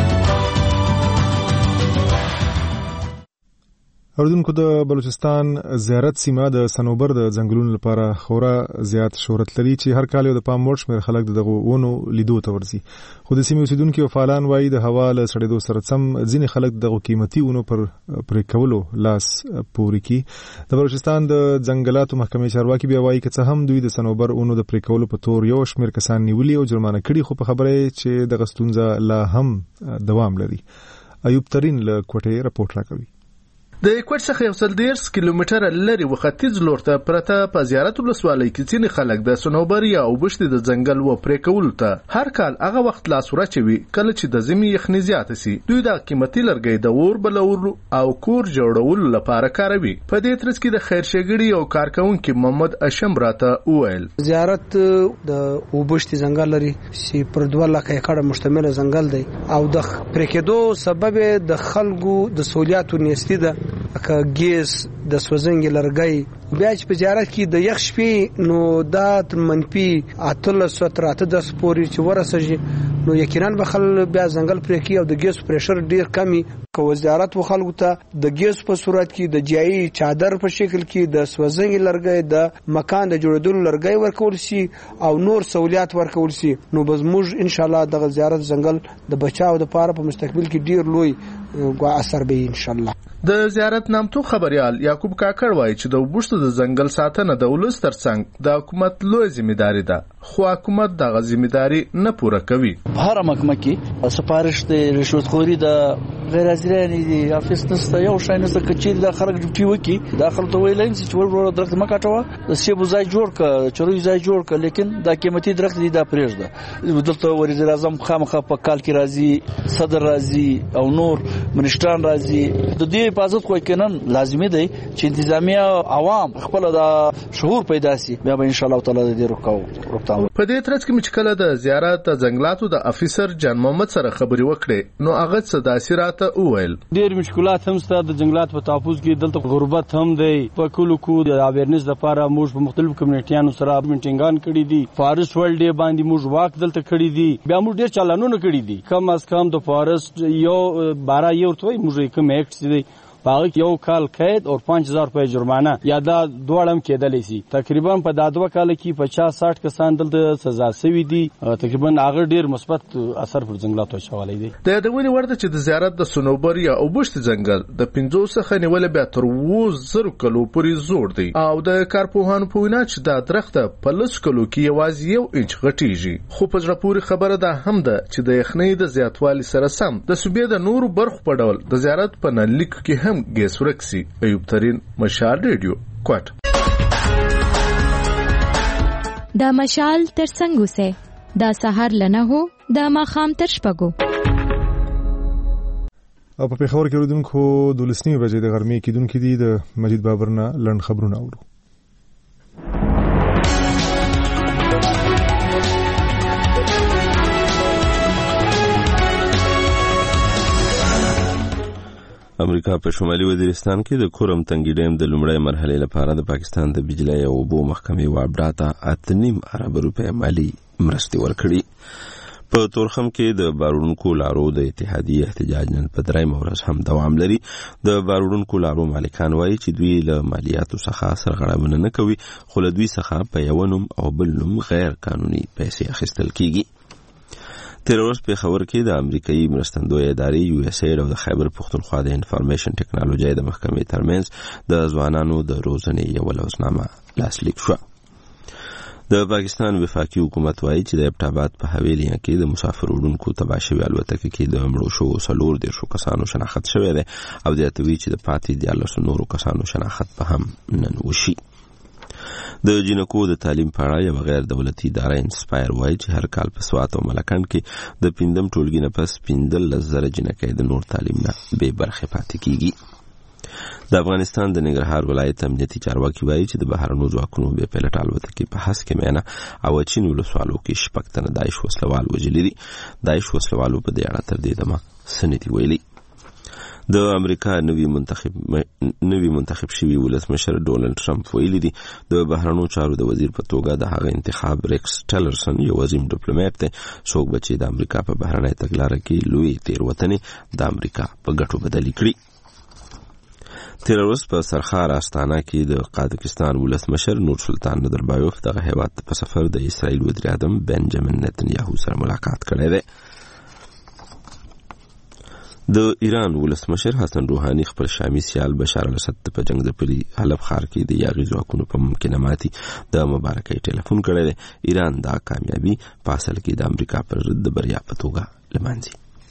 اوردونکو د بلوچستان زیارت سیمه د سنوبر د ځنګلونو لپاره خورا زیات شهرت لري چې هر کال یو د پام وړ شمېر خلک دغه ونو لیدو ته ورځي. خو د سیمې اوسیدونکو او فعالان وایي د هوا له سړېدو سره سم ځینې خلک دغه قیمتي ونو پر پرې کولو لاس پورې کوي. د بلوچستان د ځنګلاتو محکمې چارواکي بیا وایي که څه هم دوی د سنوبر ونو د پرې کولو په تور یو شمېر کسان نیولي او جرمانه کړي خو په خبره چې دغه ستونزه لا هم دوام لري. ایوب ترین له کوټې راپورټ راکوي. د کوټ څخه 110 کیلومتره لري وختیځ لور ته پرته په زیارت ولسوالۍ کې ځینې خلک د سنوبر یا اوبشت د ځنګل و پرې کولو ته هر کال هغه وخت لاس ورچوي کله چې د زمي یخني زیاته سي. دوی د قیمتي لرګي د اور بلولو او کور جوړولو لپاره کاروي. په دې ترڅ کې د خیر شګړي او کارکونکو محمد اشم راته وویل زیارت د اوبشت ځنګل لري چې پر 2 لک ایکړه مشتمل ځنګل دی او د پرې کېدو سبب د خلکو د سہولیاتو نيستي ده که ګیس د سوزنګ لرګي بیا چې په زیارت کې د یخ شپې نو دا منفي 810 پورې چې ورسېږي نو یقینا به خل بیا ځنګل پرې کې او د ګیس پریشر ډیر کمی کو زیارت وخلکو ته د ګیس په صورت کې د جایي چادر په شکل کې د سوزنګ لرګي د مکان د جوړېدلو لرګي ورکول شي او نور سہولیات ورکول شي نو به موږ ان شاء الله د زیارت ځنګل د بچاو د پاره په مستقبل کې ډیر لوی اثر به ان شاء الله. د زیارت نامتو خبريال یعقوب کاکړ وایي چې د وبشتو د ځنګل ساتنه د ولس ترڅنګ د حکومت لوی ځمېداري ده خو حکومت دغه ځمېداري نه پوره کوي. هر محکمه کې سپارښت د رشوتخوري د غیر حاضرانه دي افیس نسته یو شای نسته کچې د خلک ډیوټي وکي داخل ته ویل چې ور درخت مکاټوه د سیبو ځای جوړ ک چروي ځای جوړ ک لیکن دا قیمتي درخت دي دا پرېږده دلته وزیر اعظم خامخا په کال کې راځي صدر راځي او نور منشتران راځي د دې حفاظت خو کنن لازمي دی چې انتظامیه عوام خپل د شعور پیدا سي بیا به ان شاء الله تعالی دې روکاو. په دې ترڅ کې چې کله د زیارت ځنګلاتو د افیسر جان محمد سره خبري وکړي نو هغه صداسي وویل ډیر مشکلات هم ستاسو د جنگلات په تحفظ کې دلته غربت هم دی په کلو کو د اویرنس لپاره موږ په مختلفو کمیونټیانو سره میټینګان کړي دي فارست ورلد ډے باندې موږ واک دلته کړي دي بیا موږ ډیر چالانونه کړي دي کم از کم د فارست یو 12 یو ورته موږ کوم اکټ دي هغه یو کال قید او 5000 روپے جرمانه یا دا دوړم کېدلی سي. تقریبا په دا 2 کال کې 50-60 کسان دلته سزا شوي دي. تقریبا هغه ډیر مثبت اثر پر ځنګلاتو شوالي دي. د یادونې ورته چې د زیارت د صنوبر یا اوبشت ځنګل د 50 څخه نیول بیا تر 2000 کلو پورې زوړ دی او د کارپوهانو په وینا چې دا درخت په لس کلو کې یوازې 1 انچ غټیږي. خو په ځړه پورې خبره ده هم ده چې د یخنۍ د زیاتوالي سره سم د صوبې د نورو برخو په ډول د زیارت په نلیک کې هم ګیس ورک سي. ایوب ترين، مشال ریډیو، کوټ. دا مشال تر څنګه سه دا سحر لنه هو دا ماخام تر شپګو. او په پیښور کې ورودونکو 12 بجې د غرمې کېدونکو دي د مجید بابرنا لند خبرونه اورو. امریکا په شمالي وزیرستان کې د کورم تنګي ډیم د لومړۍ مرحلې لپاره د پاکستان د بجلی او اوبو محکمې وابډا ته 8.5 ارب روپۍ مالی مرستې ورکړي. په تورخم کې د بارونکو لارو د اتحادیې احتجاج نن په 3 ورځ هم دوام لري. د بارونکو لارو مالکان وایي چې دوی له مالیاتو څخه سرغړونه نه کوي، خو له دوی څخه په یو نوم او بل نوم غیر قانوني پیسې اخیستل کیږي. تیر ورځ په خبر کې د امریکایي مرستندوی ادارې یو اس ایډ او د خیبر پختونخوا د انفارمیشن ټیکنالوژي د محکمې ترمنځ د ځوانانو د روزنې یو لوزنامه لاسلیک شو. د پاکستان وفاقي حکومت وایي چې د ابټاباد په حویلیه کې د مسافر وړونکو تباشوي الوتکه کې د مړو شو 4 کسانو شناخت شوی دی او د اتوي چې د پاتې 14 نورو کسانو شناخت په هم نن وشي. د جنکو د تعلیم په اړه یو غیر دولتي اداره انسپایر وایي چې هر کال په سوات او ملکند کې د 5 ټولګي نه پس 15,000 جنکې د نور تعلیم نه بې برخې پاتې کیږي. د افغانستان د ننګرهار ولایت امنیتي چارواکي وایي چې د بهرنیو ځواکونو بې پیلوټ الوتکې په هسک مینا او چین ولسوالو کې شپږ تنه داعش وسلوال وژلي دي. داعش وسلوالو په دې اړه تر دې دمه سندي ویلي. د امریکا نوی منتخب شوی ولسمشر ډونالد ټرمپ ویلي دي د بهرنیو چارو د وزیر په توګه د هغه انتخاب ریکس ټیلرسن یو عظیم ډیپلوماټ دی څوک چې د امریکا په بهرنۍ تګلارې کې لوی تېروتنې د امریکا په ګټو بدلې کړي. تیر ورځ په سرخار استانه کې د قازقستان ولسمشر نور سلطان نظربایوف دغه هیواد په سفر د اسرائیل وزیر اعظم بنجامین نتنیاهو سره ملاقات کړی دی. د ایران ولسمشر حسن روحانی خپل شامی سیال بشار الاسد په جنگ د پلی حلب ښار کې د یاغي ځواکونو په ممکنه ماتي د مبارکۍ ټلیفون کړی دی. ایران دا کامیابی په اصل کې د امریکا پر ضد د بریا په توګه لمانځي.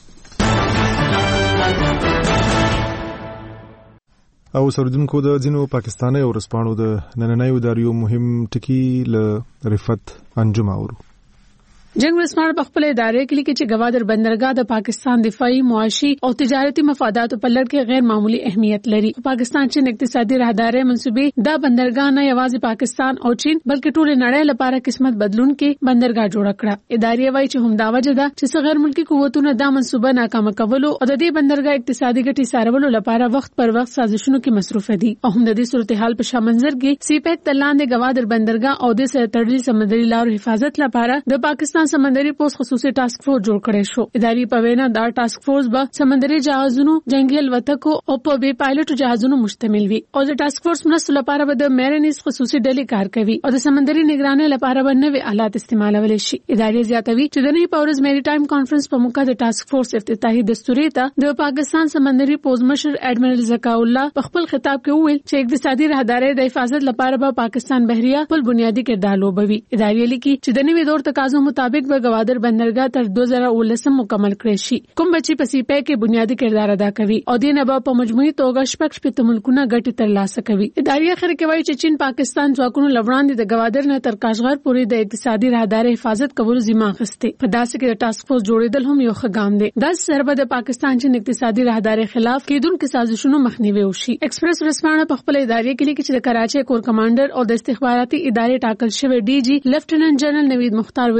او سردونکو د ځینو پاکستاني ورسپانو د نننۍ اداریو مهم ټکی ل رفت انجم اورو. جنگ ورسپانه په خپل ادارې کې لیکي چې گوادر بندرګاه د پاکستان دفاعي، معاشي او تجارتي مفاداتو په لړ کې غیر معمولی اهمیت لري. پاکستان چین اقتصادي راهدارۍ منصوبې دا بندرګاه نه یوازې پاکستان او چین بلکې ټول نړۍ لپاره قسمت بدلون کې بندرګاه جوړ کړه. ادارې وایي چې همدا وجه ده چې غیر ملکی قوتونو دا منصوبه ناکام کولو او د دې بندرګاه اقتصادي ګټې سارولو لپاره وخت پر وخت سازشونو کې مصروف دي. او هم د دې صورتحال په شامنځر کې سیپیک تلاندې گوادر بندرګاه او د سره تړلي سمندري لارو حفاظت لپاره د پاکستان سمندري پوسټ خصوصي ټاسک فورس جوړ کړی شو. اداري په وینا دا ټاسک فورس به سمندري جهازونو، جنگي الوتکو او په بي پایلټ جهازونو مشتمل وي او د ټاسک فورس مرستو لپاره به د میرینز خصوصي ډلې کار کوي او د سمندري نگرانۍ لپاره به نوي آلات استعمالول شي. اداري زیاتوي چې د نوي پاورز میری ټایم کانفرنس په موقع د ټاسک فورس افتتاحي دستوري ته د پاکستان سمندري پوز مشر اډمرل زکا الله په خپل خطاب کې وویل چې اقتصادي راهدارۍ د حفاظت لپاره به پاکستان بحریه خپل بنیادی کردار لوبوي. اداري لیکي چې د نوي دور تقاضو مطابق به گوادر بندرګاه تر 2019 مکمل کړی شي. کوم بچي په سیپی کې بنیادی کردار ادا کوي او دینه به په مجموعي توګه شپږ ملکونه ګټې ترلاسه کوي. اداري اخر کې وایي چې چین پاکستان ځواکونو لوړاندې د گوادر نه تر کاشغر پورې د اقتصادي راهدارۍ حفاظت کولو ذمہ اخیسته. په داسې کې د ټاسک فورس جوړېدل هم یو ښه ګام دی. دا سربه د پاکستان چین اقتصادي راهدارۍ خلاف کېدونکو سازشونو مخنیوي وشي. ایکسپریس ورسپانه په خپل ادارې کې لیکي چې د کراچۍ کور کمانډر او د استخباراتي ادارې ټاکل شوی ډي جی لیفټیننټ جنرال نوید مختار ویلي چې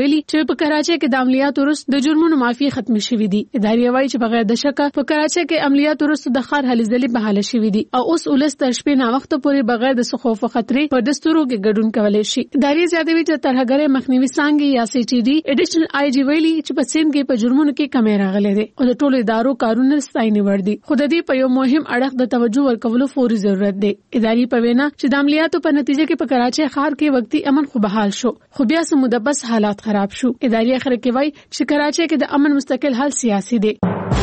وای په کراچۍ کې د عملیاتو وروسته د جرمونو معافي ختم شوې دي. ادارې وایي چې بغیر د شک په کراچۍ کې عملیاتو وروسته د ښار هلې ځلې بحاله شوې دي او اوس ولس تر شپې نا وخت پورې بغیر د خوف او خطرې په دستورو کې ګډون کولای شي. ادارې زیاتوي چې ترهګرۍ مخنیوي څانګې یا CTD اډیشنل IG ویلي چې په سیند کې په جرمونو کې کمی راغلي دي او د ټولو ادارو کارونه ستاینه ور دي. خو د دې په یو مهم اړخ د توجه ورکولو فوري ضرورت دی. ادارې په وینا چې د عملیاتو په نتیجه کې په کراچۍ ښار کې وقتی امن خو بحال شو خو بیا سم مدبس حالات خراب شو. ادارې اخر کې وایي چې کراچۍ کې د امن مستقل حل سیاسي دی.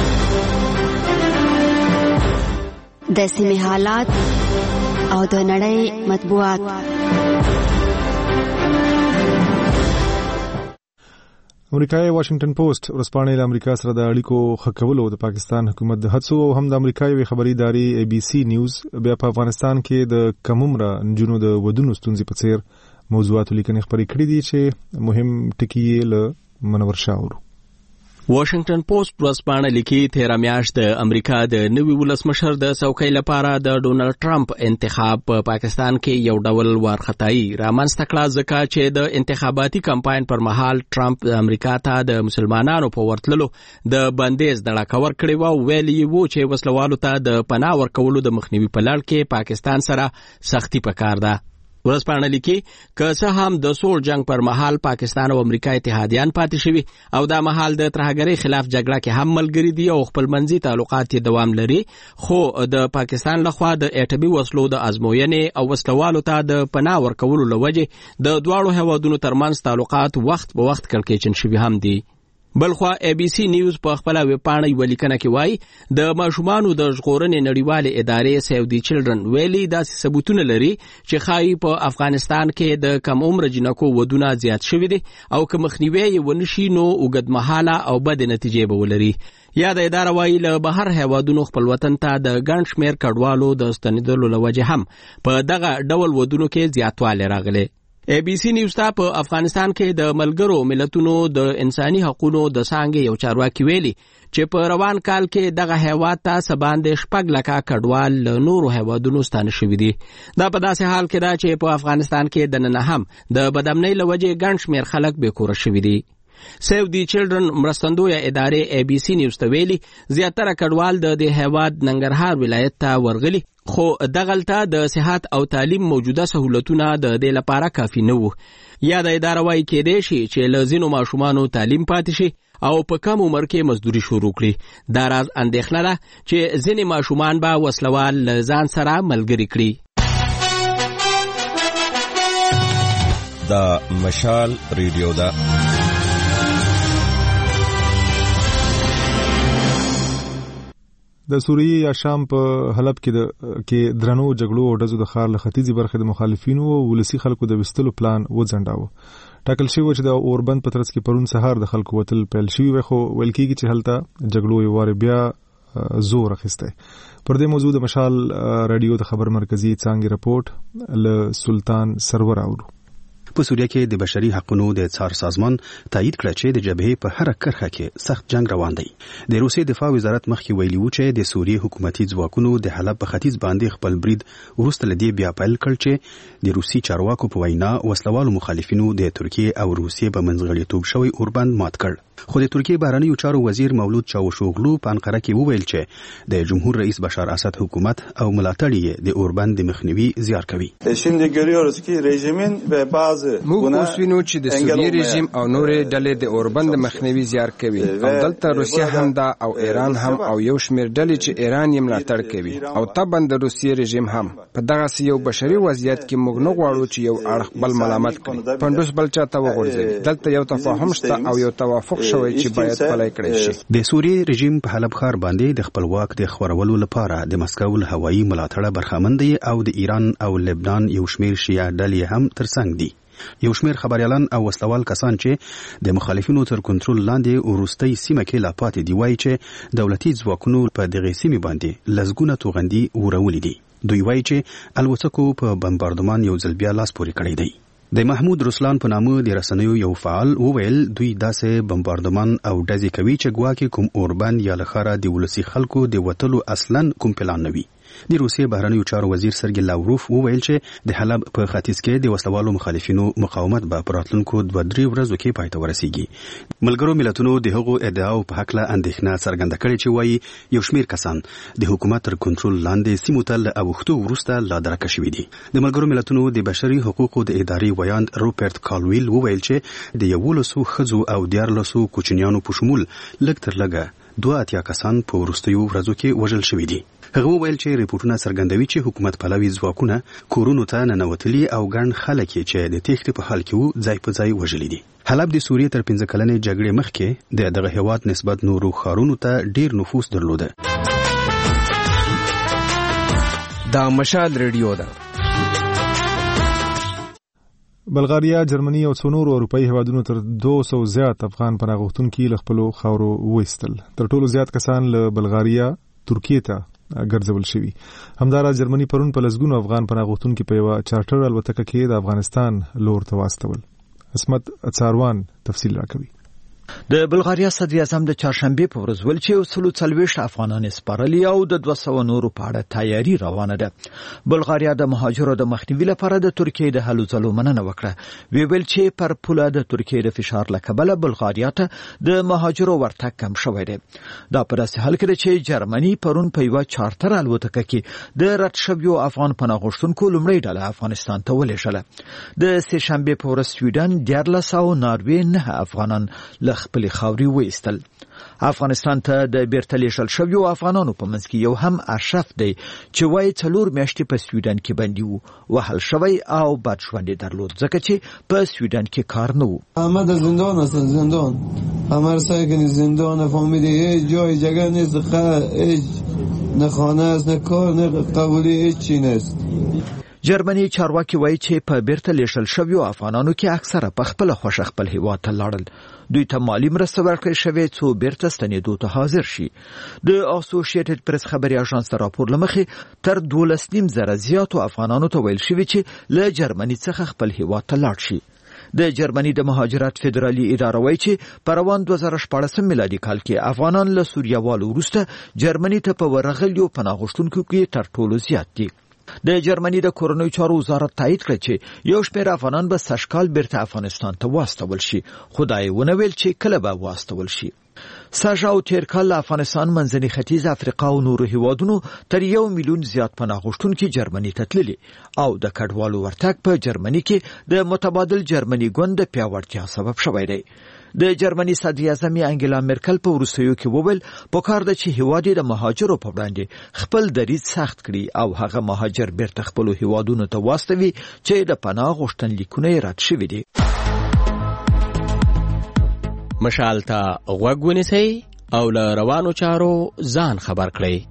د سیمې حالات او د نړۍ مطبوعات. امریکایي واشنگټن پوسټ ورځپاڼه د امریکا سره د اړیکو ښه کولو د پاکستان حکومت د هڅو او هم د امریکایي خبري ادارې ABC نیوز بیا په افغانستان کې د کمعمره نجونو د ودونو ستونزې په څیر موضوعات لیکنې خبرې کړې دي چې مهم ټکي یې له منور شاه. واشنگټن پوسټ ورځپاڼه لیکي تیره میاشت د امریکا د نوي ولسمشر د څوکۍ لپاره د ډونالد ټرمپ انتخاب په پاکستان کې یو ډول وارخطایي رامنځته کړه ځکه چې د انتخاباتي کمپاین پر مهال ټرمپ د امریکا ته د مسلمانانو په ورتللو د بندیز دړه ور کړی و. ویلي وو چې وسلوالو ته د پناه ورکولو د مخنیوي په لړ کې پاکستان سره سختي پکار ده. ورځپاڼه لیکي که څه هم د سوړ جنگ پر مهال پاکستان او امریکا اتحادیان پاتې شوي او دا مهال د ترهګرۍ خلاف جګړه کې هم ملګري دي او خپلمنځي تعلقات یې دوام لري، خو د پاکستان لخوا د اټومي وسلو د ازموینې او وسلوالو ته د پناه ورکولو لوجه د دواړو هیوادونو ترمنځ تعلقات وخت په وخت کړکېچن شوي هم دي. بلخوا ABC نیوز په خپل ویبپاڼه یو لیکنه کې وایي د ماشومانو د ژغورنې نړیوالې ادارې سیو دی چلډرن ویلي داسې ثبوتونه لري چې ښایي په افغانستان کې د کم عمر جنکو ودونه زیات شوي دي او که مخنیوی یې ونشي نو اوږدمهاله او بد نتیجې به ولري. یا د اداره وایي له بهر هیوادونو خپل وطن ته د ګڼ شمېر کډوالو د ستنېدلو له وجې هم په دغه ډول ودونو کې زیاتوالی راغلی. ABC نیوز ته په افغانستان کې د ملګرو ملتونو د انساني حقوقو د څانګې یو چارواکي ویلي چې په روان کال کې دغه هیواد ته سباندې 6 لکه کډوال له نورو هیوادونو ستانه شوي دي. دا په داسې حال کې ده چې په افغانستان کې د نن هم د بدامنۍ له وجې ګڼ شمېر خلک بېکوره شوي دي. سیو دی چلډرن مرستندویه ادارې ABC نیوز ته ویلي زیاتره کډوال د هیواد ننګرهار ولایت ته ورغلي، خو دغلته د صحت او تعلیم موجوده سہولتونه د دې لپاره کافي نه وو. یا د اداره وایي کېدای شي چې له ځینو ماشومانو تعلیم پاتې شي او په کم عمر کې مزدوري شروع کړي. دا راز اندېښنه ده چې ځینې ماشومان به وسلوال له ځان سره ملګري کړي. دا مشال ریډیو ده. د سوریې یا شام په حلب کې درنو جګړو او ډزو د ښار له ختیځي برخې د مخالفینو او ولسي خلکو د وستلو پلان وځنډاوه. ټاکل شوی چې د اوربند په ترڅ کې پرون سهار د خلکو وتل پیل شوی وي، خو ویل کېږي چې هلته جګړو یو وار بیا زور اخیستی. پر دې موضوع د مشال رادیو د خبر مرکزی څانګې رپورټ له سلطان سرور اورو. په سوریه کې د بشري حقوقو د څار سازمان تایید کړ چې د جبهې په هر کرخه کې سخت جنگ روان دی. د روسیې دفاع وزارت مخکې ویلي و چې د سوریې حکومتي ځواکونو د حلب په ختیځ باندې خپل برید وروسته لدی بیا پیل کړ چې د روسي چارواکو په وینا وسلوالو مخالفینو د ترکیې او روسیې په منځغړیتوب شوی اوربند مات کړ. خو د ترکیې بهرنیو چارو وزیر مولود چاوشوغلو په انقره کې وویل چې د جمهور رئیس بشار اسد حکومت او ملاتړي د اوربند د مخنیوي زیار کوي. موږ اوس وینو چې د سوریې رژیم او نورې ډلې د اوربند مخنیوي زیار کوي او دلته روسیه هم ده او ایران هم او یو شمېر ډلې چې ایران یې ملاتړ کوي او طبعا د روسیې رژیم هم. په دغسې یو بشري وضعیت کې موږ نه غواړو چې یو اړخ بل ملامت کړي، پنډوس بل چا ته وغورځوي. دلته یو تفاهم شته او یو توافق شوی چې باید پلی کړی شي. د سوریې رژیم په حلب ښار باندې د خپلواک د خورولو لپاره د مسکو له هوایي ملاتړه برخمن دی او د ایران او لبنان یو شمېر شیعه ډلې هم ترڅنګ دي. یو شمېر خبريالان او وسلوال کسان چې د مخالفینو تر کنټرول لاندې وروستۍ سیمه کې لا پاتې دی وایي چې دولتي ځواکونو په دغه سیمه باندې لزګونه توغندي ورولې دي. دوی وایي چې الوتکو په بمباردمان یو ځل بیا لاس پورې کړی دی. د محمود رسلان په نامه د رسنیو یو فعال وویل دوی داسې بمباردمان او ډزې کوي چې ګواکې کوم اوربند یا لخره د ولسی خلکو د وتلو اصلا کوم پلان نه وي. د روسیې بهرنیو چارو وزیر سرګی لاوروف وویل چې د حلب په ختیځ کې د وسلوالو مخالفینو مقاومت به په راتلونکو 2-3 ورځو کې پای ته ورسیږي. ملګرو ملتونو د هغو ادعاو په هکله اندېښنه څرګنده کړې چې وایي یو شمېر کسان د حکومت تر کنټرول لاندې سیمو ته له اوښتو وروسته لا درکه شوي دي. د ملګرو ملتونو د بشري حقوقو د ادارې ویاند روپرت کالویل وویل چې د 11 ښځو او 14 کوچنیانو په شمول لږ تر لږه 82 کسان په وروستیو ورځو کې وژل شوي دي. هغه وویل چې ریپورتونه څرګندوي چې حکومت پلوي ځواکونه کورونو ته ننوتلي او ګڼ خلک چې د تېښتې په حال کې وو ځای په ځای وژلي دي. حلب د سوریې تر 15 کلنې جګړې مخکې د دغه هیواد نسبت نورو ښارونو ته ډیر نفوس درلوده. دا مشال ریډیو ده. بلغاریا، جرمني او څو نورو اروپאי هیوادونو تر 200 زیات افغان پناه غوښتونکي له خپلو خاورو وایستل. تر ټولو زیات کسان له بلغاریا ترکیې ته ګرځول شوي. همداراز جرمني پرون په لسګونو افغان پناه غوښتونکي په یوه چارټر الوتکه کې د افغانستان لور ته واستول. عصمت څاروان تفصیل راکوي. د بلغاریا صدر اعظم د چهارشنبه په ورځ ول چې 40 افغانان سپارلي او د 200 نورو په اړه تیاری روانه ده. بلغاریا د مهاجرو د مخنیوي لپاره د ترکیې د هلو ځلو مننه وکړه. ویل چې پر پوله د ترکیې د فشار له کبله بلغاریا ته د مهاجرو ورتګ کم شوی دی. دا په داسې حال کې چې جرمني پرون په یو چارټر الوتکه کې د رد شویو افغان پناه غوښتونکو لومړی ډله افغانستان ته ولېږله. د سه شنبه په ورځ سویډن 14 او ناروې 9 افغانان خپل خاوري وېستل. افغانستان ته د بیرته لیږل شویو افغانانو په منځ کې یو هم اشرف دی چې وایي 4 میاشتې په سویډن کې بندي وو، وهل شوی او بد ژوند درلود ځکه چې په سویډن کې کار نه وو. احمد از زندان هستن، زندان همه سعی کنید زندان فهمیدی هیچ جای جگه نیست، هیچ نه خانه است نه کار نه قبولی هیچ چی نیست. جرمني چارواکي وایي چې په بیرته لیږل شویو افغانانو کې اکثره په خپل خوښه خپل هیواد ته لاړل. دوی ته مالی مرسته ورکړل شوې څو بیرته ستنېدو ته حاضر شي. د اسوسییټډ پریس خبري اژانس راپور لمخې تر 12,000 زیاتو افغانانو ته ویل شوی چې له جرمني څخه خپل هیواد ته لاړ شي. د جرمني د مهاجرت فدرالي اداره وایي چې په روان 2014 میلادي کال کې افغانان له سوریوالو وروسته جرمني ته په ورغلیو پناه غوښتونکو کې تر ټولو زیات دي. د جرمني د کورنیو چارو وزارت تایید کړ چې یو شمېر افغانان به سږکال بیرته افغانستان ته واستول شي، خو دا یې ونه ویل چې کله به واستول شي. سږ او تېر کال له افغانستان، منځني ختیځ افریقا او نورو هیوادونو تر 1 میلیون زیات پناه غوښتونکي جرمني ته تللي او د کډوالو ورتګ په جرمني کې د متبادل جرمني ګوند د پیاوړتیا سبب شوی دی. د جرمني صدر اعظم انګلا مرکل په وروستیو کې وویل پکار ده چې هیواد د مهاجرو په وړاندې خپل دریځ سخت کړي او هغه مهاجر بیرته خپل هیوادونو ته واستوي چې د پناه غوښتنلیکونه رد شوي دي. مشال ته غوږ ونیسئ او له روانو چارو ځان خبر کړئ.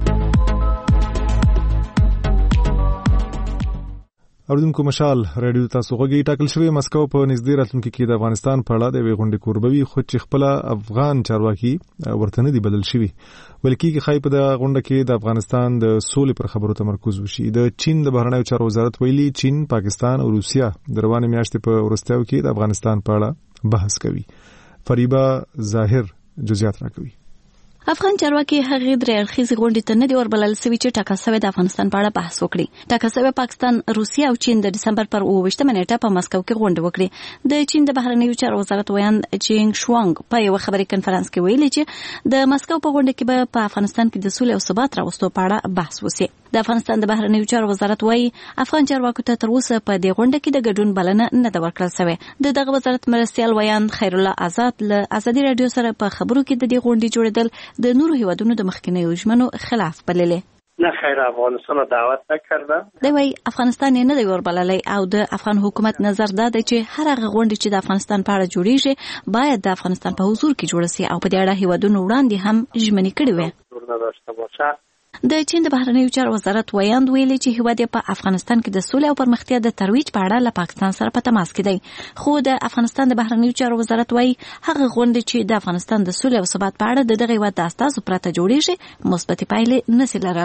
اوریدونکو، مشال رادیو تاسو غوږی ټاکل شوی مسکو په نږدې راتلونکي کې د افغانستان په اړه د وی غونډې کوربوي، خو چې خپل افغان چارواکي ورته نه دي بدل شوی. ولکې خای په د غونډه کې د افغانستان د سولې پر خبرو تمرکز وشي. د چین د بهرنیو چارو وزارت ویلي چین، پاکستان او روسیا د روانه میاشتې په ورستیو کې د افغانستان په اړه بحث کوي. فریبا ظاهر جزئیات راکوي. افغان چارواکي هغې درې اړخیزې غونډې ته نه دي وربلل سوي چې ټاکل سوی د افغانستان په اړه بحث وکړي. ټاکل سوی پاکستان، روسیه او چین د دسمبر پر 28 نیټه په مسکو کې غونډه وکړي. د چین د بهرنیو چارو وزارت ویاند جینګ شوانګ په یو خبري کنفرانس کې ویلي چې د مسکو په غونډه کې به په افغانستان کې د سولې او ثبات راوستو په اړه بحث وشي. د افغانستان د بهرنیو چارو وزارت وایي افغان چارواکو ته تر اوسه په دې غونډه کې د ګډون بلنه نه ده ورکړل سوې. دغه وزارت مرستیال ویاند خیر الله آزاد له ازادي رادیو سره په خبرو کې د دې غونډې جوړېدل د نورو هیوادونو د مخکینیو ژمنو خلاف بللې. نه خیر، افغانستان دعوت نکرده. دوی افغانستان نه دی وربللی او د افغان حکومت نظر ده چې هر هغه غونډه چې د افغانستان په اړه جوړیږي باید د افغانستان په حضور کې جوړ شي او په دې اړه هیوادونو وړاندې هم ژمنې کړې وي. د چین د بهرنیو چارو وزارت ویاند ویلي چې هیواد په افغانستان کې د سولې او پرمختیا د ترویج په اړه له پاکستان سره په تماس کې دی، خو د افغانستان د بهرنیو چارو وزارت وایي هغه غونډه چې د افغانستان د سولې او ثبات په اړه د دغه هیواد د استازو پرته جوړیږي مثبتې پایلې نشي لرلای.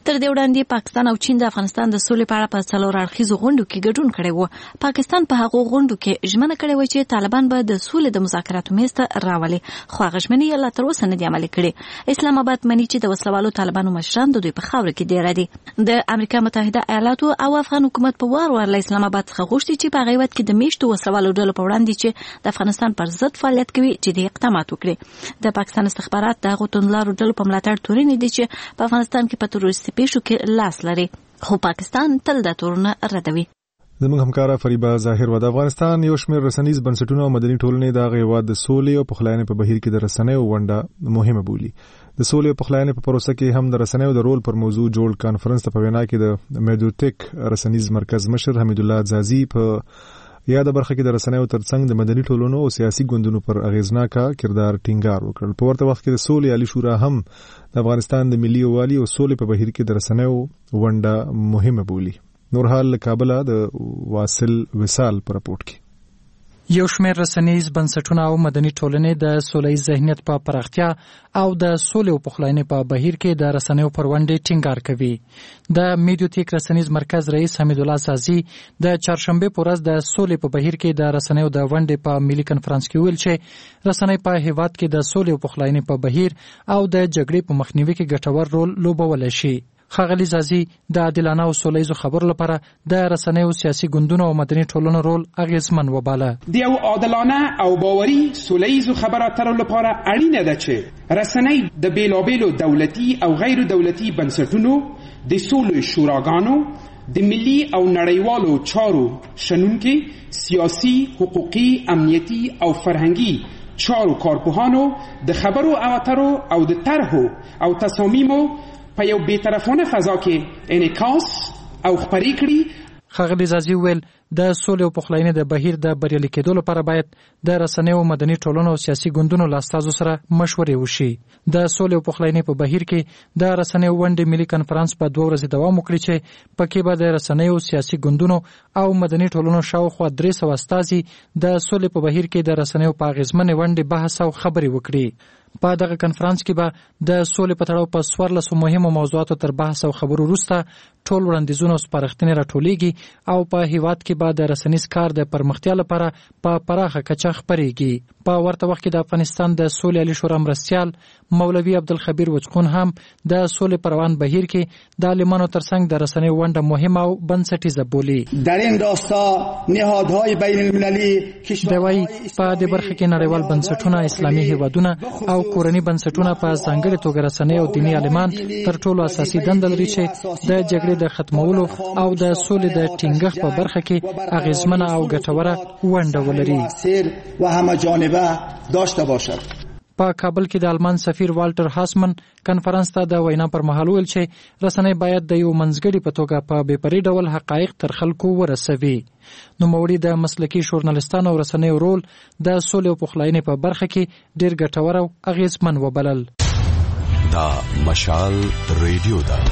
تر دې وړاندې پاکستان او چین د افغانستان د سولې په اړه په څلور اړخیزو غونډو کې ګډون کړی و. پاکستان په هغو غونډو کې ژمنه کړې و چې طالبان به د سولې د مذاکراتو میز ته راولي، خو هغه ژمنې یې لا تر اوسه نه دي عملي کړې. اسلام آباد مني چې د وسلوالو طالبانو مشران د دوی په خاوره کې ډېر دي. د امریکا متحده ایالاتو او افغان حکومت په وار وار له اسلام آباد څخه غوښتي چې په هغه وخت کې د میشتو وسلوالو ډلو په وړاندې چې د افغانستان پر ضد فعالیت کوي جدي اقدامات وکړي. د پاکستان استخبارات د هغو توندلارو ډلو په ملاتړ تورنې دي چې په افغانستان کې په تروریستي پیښو کې لاس لري، خو پاکستان تل د تورونه ردوي. زموږ همکاره فریبا ظاهر و د افغانستان یو شمېر رسنیز بنسټونه او مدني ټولنې د هغې د سولې او پخلاینې په بهیر کې د رسنیو ونډه مهمه بولي. د سولې او پخلاینې په پروسه کې هم د رسنیو د رول پر موضوع جوړ کانفرنس ته په وینا کې د میډوټیک رسنیز مرکز مشر حمید الله زازي په یاد برخه کې د رسنیو ترڅنګ د مدني ټولنو او سیاسي ګوندونو پر اغیزناکه کردار ټینګار وکړ. په ورته وخت کې د سولې عالی شورا هم د افغانستان د ملي یووالي او سولې په بهیر کې د رسنیو ونډه مهمه بولي. نورحال له کابل د واصل وصال پر راپورټ کې یو شمېر رسنیز بنسټونه او مدني ټولنې د سوله‌ییز ذهنیت په پراختیا او د سولې او پخلاینې په بهیر کې د رسنیو پر ونډې ټینګار کوي. د میډیوټیک رسنیز مرکز رئیس حمید الله زازي د چهارشنبه په ورځ د سولې په بهیر کې د رسنیو د ونډې په ملي کنفرانس کې ویل چې رسنۍ په هیواد کې د سولې او پخلاینې په بهیر او د جګړې په مخنیوي کې ګټور رول لوبولی شي. ښاغلي زازي د عادلانه او سوله‌ییزو خبرو لپاره د رسنیو سیاسي ګوندونو او مدني ټولنو رول اغیزمن وباله. د یو عادلانه او باوري سوله‌ییزو خبرو اترو لپاره اړینه ده چې رسنۍ د بیلابیلو دولتي او غیر دولتي بنسټونو د سولې شوراګانو د ملي او نړیوالو چارو شنونکي سیاسي، حقوقي، امنیتي او فرهنګي چارو کارپوهانو د خبرو اترو او د طرحو او تصامیمو په یو بی‌طرفانه فضا کې انعکاس او خپرې کړي. ښاغلي زازي ویل د سولې او پخلاینې د بهیر د بریالي کېدو لپاره باید د رسنیو مدني ټولنو او سیاسي ګوندونو له استازو سره مشورې وشي. د سولې او پخلاینې په بهیر کې د رسنیو ونډې ملي کنفرانس په 2 ورځې دوام وکړي چې پکې به د رسنیو سیاسي ګوندونو او مدني ټولنو شاوخوا 300 استازي د سولې په بهیر کې د رسنیو په اغیزمنې ونډې بحث او خبرې وکړي. په دغه کنفرانس کې به د سولې په تړاو په 14 مهمو موضوعاتو تر بحث او خبرو وروسته ټول وړاندیزونه او سپارښتنې راټولیږي او په هیواد کې به د رسنیز کار د پرمختیا لپاره په پراخه کچه خپرېږي. په ورته وخت کې د افغانستان د سولې عالی شورا مرستیال مولوي عبدالخبیر وچقون هم د سولې په روان بهیر کې د عالمانو ترڅنګ د رسنیو ونډه مهمه او بنسټیزه بولي. در این راستا نهادهای بین المللی دوی په دې برخه کې نړیوال بنسټونه، اسلامي هیوادونه او کورنی بنسټونه په ځانګړي توګه رسنۍ او دیني عالمان تر ټولو اساسي دنده لري چې د جګړې د ختمولو او د سولې د ټینګښت په برخه کې اغیزمنه او ګټوره ونډه ولري و همه جانبه داشته باشد. په کابل کې د آلمان سفیر والټر هاسمن کنفرانس ته د وینا پر مهال ویل چې رسنۍ باید د یو منځګړي په توګه په بېپرې ډول حقایق تر خلکو ورسوي. نوموړي د مسلکي ژورنالستانو او رسنیو رول د سولې او پخلاینې په برخه کې ډېر ګټور او اغیزمن وبلل. دا مشال ریډیو ده.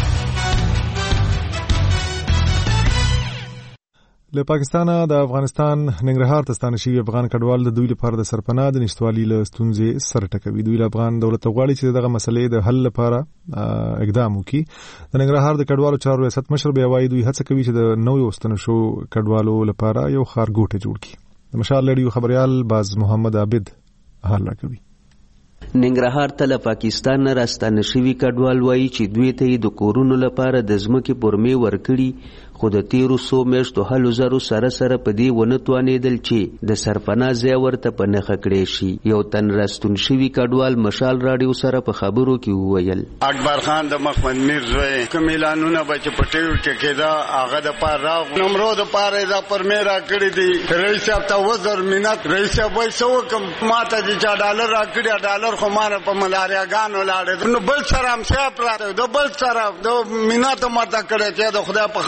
له پاکستانه د افغانستان ننګرهار ته ستانه شوي افغان کډوال د دوی لپاره د سرپناه د نشتوالي له ستونزې سره ټکوي. دوی له افغان دولت غواړي چې دغه مسلې د حل لپاره اقدام وکړي. د ننګرهار د کډوالو چارو ریاست مشر بیا وایي دوی هڅه کوي چې د نویو ستنه شو کډوالو لپاره یو ښارګوټی جوړ کړي. د مشال ریډیو خبريال باز محمد عابد حال راکوي. ننګرهار ته له پاکستان نه راستانه شوي کډوال وایي چې دوی ته د کورونو لپاره د ځمکې پورمې ورکړي، خو د تیرو 100 میاشتو هلو زرو سره په دې ونه توانېدل چې د سرپناه ځای ورته په نښه کړی شي. یو تن راستون شوي کډوال مشال راډیو سره په خبرو کې وویل: اکبر خان د محمد میر زوی کوم اعلانونه به چې په ټیو کې کېده هغه د پاره راغ نمرو د پاره دا پرمې را کړی دي. رئیس صاحب ته وزر منت رئیس صاحب وایي څه کوم ماته چې ډالر را کړی ډالر خو مانه په ملاریاګانو لاړې نو بل سره هم صاحب راته د بل سره د منت ماته کړی چې د خدای په خاطر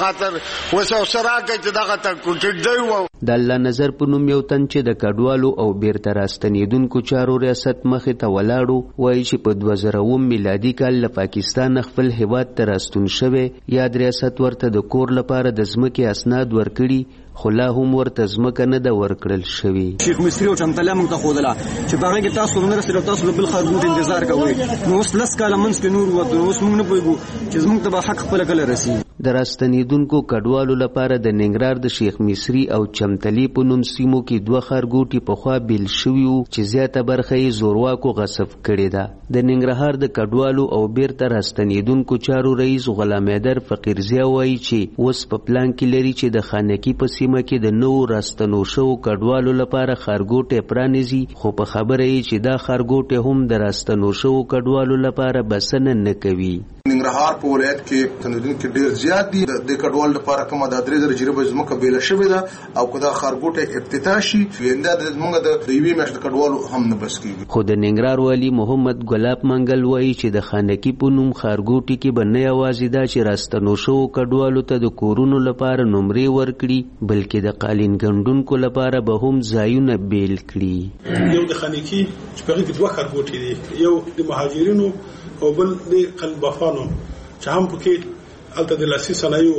وسو سراګه چې دغه ته کوټ دی و د الله نظر په نوم یو تن چې د کډوالو او بیرته راستنیدونکو چارو ریاست مخې ته ولاړو وایي چې په 2000 میلادي کال له پاکستان خپل هیواد ته راستون شوی یاد ریاست ورته د کور لپاره د ځمکې اسناد ورکړي خو لا هم ورته ځمکه نه ده ورکړل شوې. شیخ مصري او چمتاله موږ ته ښودله چې په هغه کې تاسو نه رسېدل، تاسو بل خارګوټ انتظار کوئ. نو اوس لس کاله منځ کې نور ووتو، اوس موږ نه پوهېږو چې زموږ ته به حق خپله کله رسي. د راستنیدونکو کډوالو لپاره د ننګرهار د شیخ مصري او چمتلي په نوم سیمو کې 2 خارګوټي پخوا بیل شوي وو چې زیاته برخه یې زورواکو غصب کړې ده. د ننګرهار د کډوالو او بیرته راستنیدونکو چارو رئیس غلام حیدر فقیرزیه وایي چې اوس په پلان کې لري چې د خانکي په سیمه کې د نوو راستنو شوو کډوالو لپاره خارګوټي پرانیزي، خو په خبره یې چې دا خارګوټي هم د راستنو شوو کډوالو لپاره بسنه نه کوي. ننګرهار په ولایت کې تندونکو ډیر زیات دي. د کډوال لپاره کومه د 3000 جریبه ځمکه بیل شوې ده او کدا خارګوټي افتتاح شي ویندا د زمونږ د ریوي مشت کډوالو هم نه بس کیږي. خو د ننګرهار والی محمد ګلاب منګل وایي چې د خانکی په نوم خارګوټي کې بنه یوازې دا چې راستنو شو کډوالو ته د کورونو لپاره نمرې ورکړي بلکې د قالین ګندونکو لپاره به هم ځایونه بیل کړي. یو د خانکی چې په کې 2 خارګوټي دي، یو د مهاجرینو او بل د قلبافانو چې هم پکې الته د لاسي صنایعو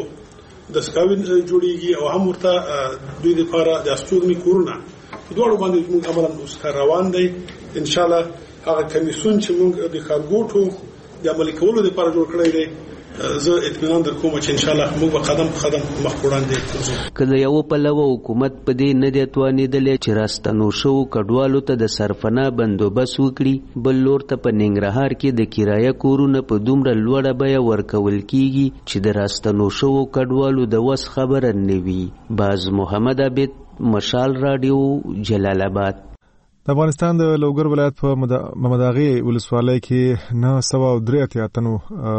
د سکاوین جوړیږي او هم ورته دوی لپاره د استوګنی کورونه په دوړو باندې موږ عملاً اوس روان دی. ان شاء الله هغه کمیسیون چې موږ د خارګوټو د عملي کولو لپاره جوړ کړی دی زه اطمینان در کوم چې ان شاء الله موږ به قدم په قدم مخ وړاندې کوو. کله یو پلوه حکومت په دې نه دی توانېدلی چې راستنو شو کډوالو ته د سرپناه بندوبست وکړي، بل لور ته په ننګرهار کې د کرایه کورونه په دومره لوړه بیه ورکول کیږي چې د راستنو شو کډوالو د وس خبره نه وي. باز محمد عابد، مشال رادیو، جلال آباد. د افغانستان د لوګر ولایت په محمد اغا ولسوالۍ کې 903 تنو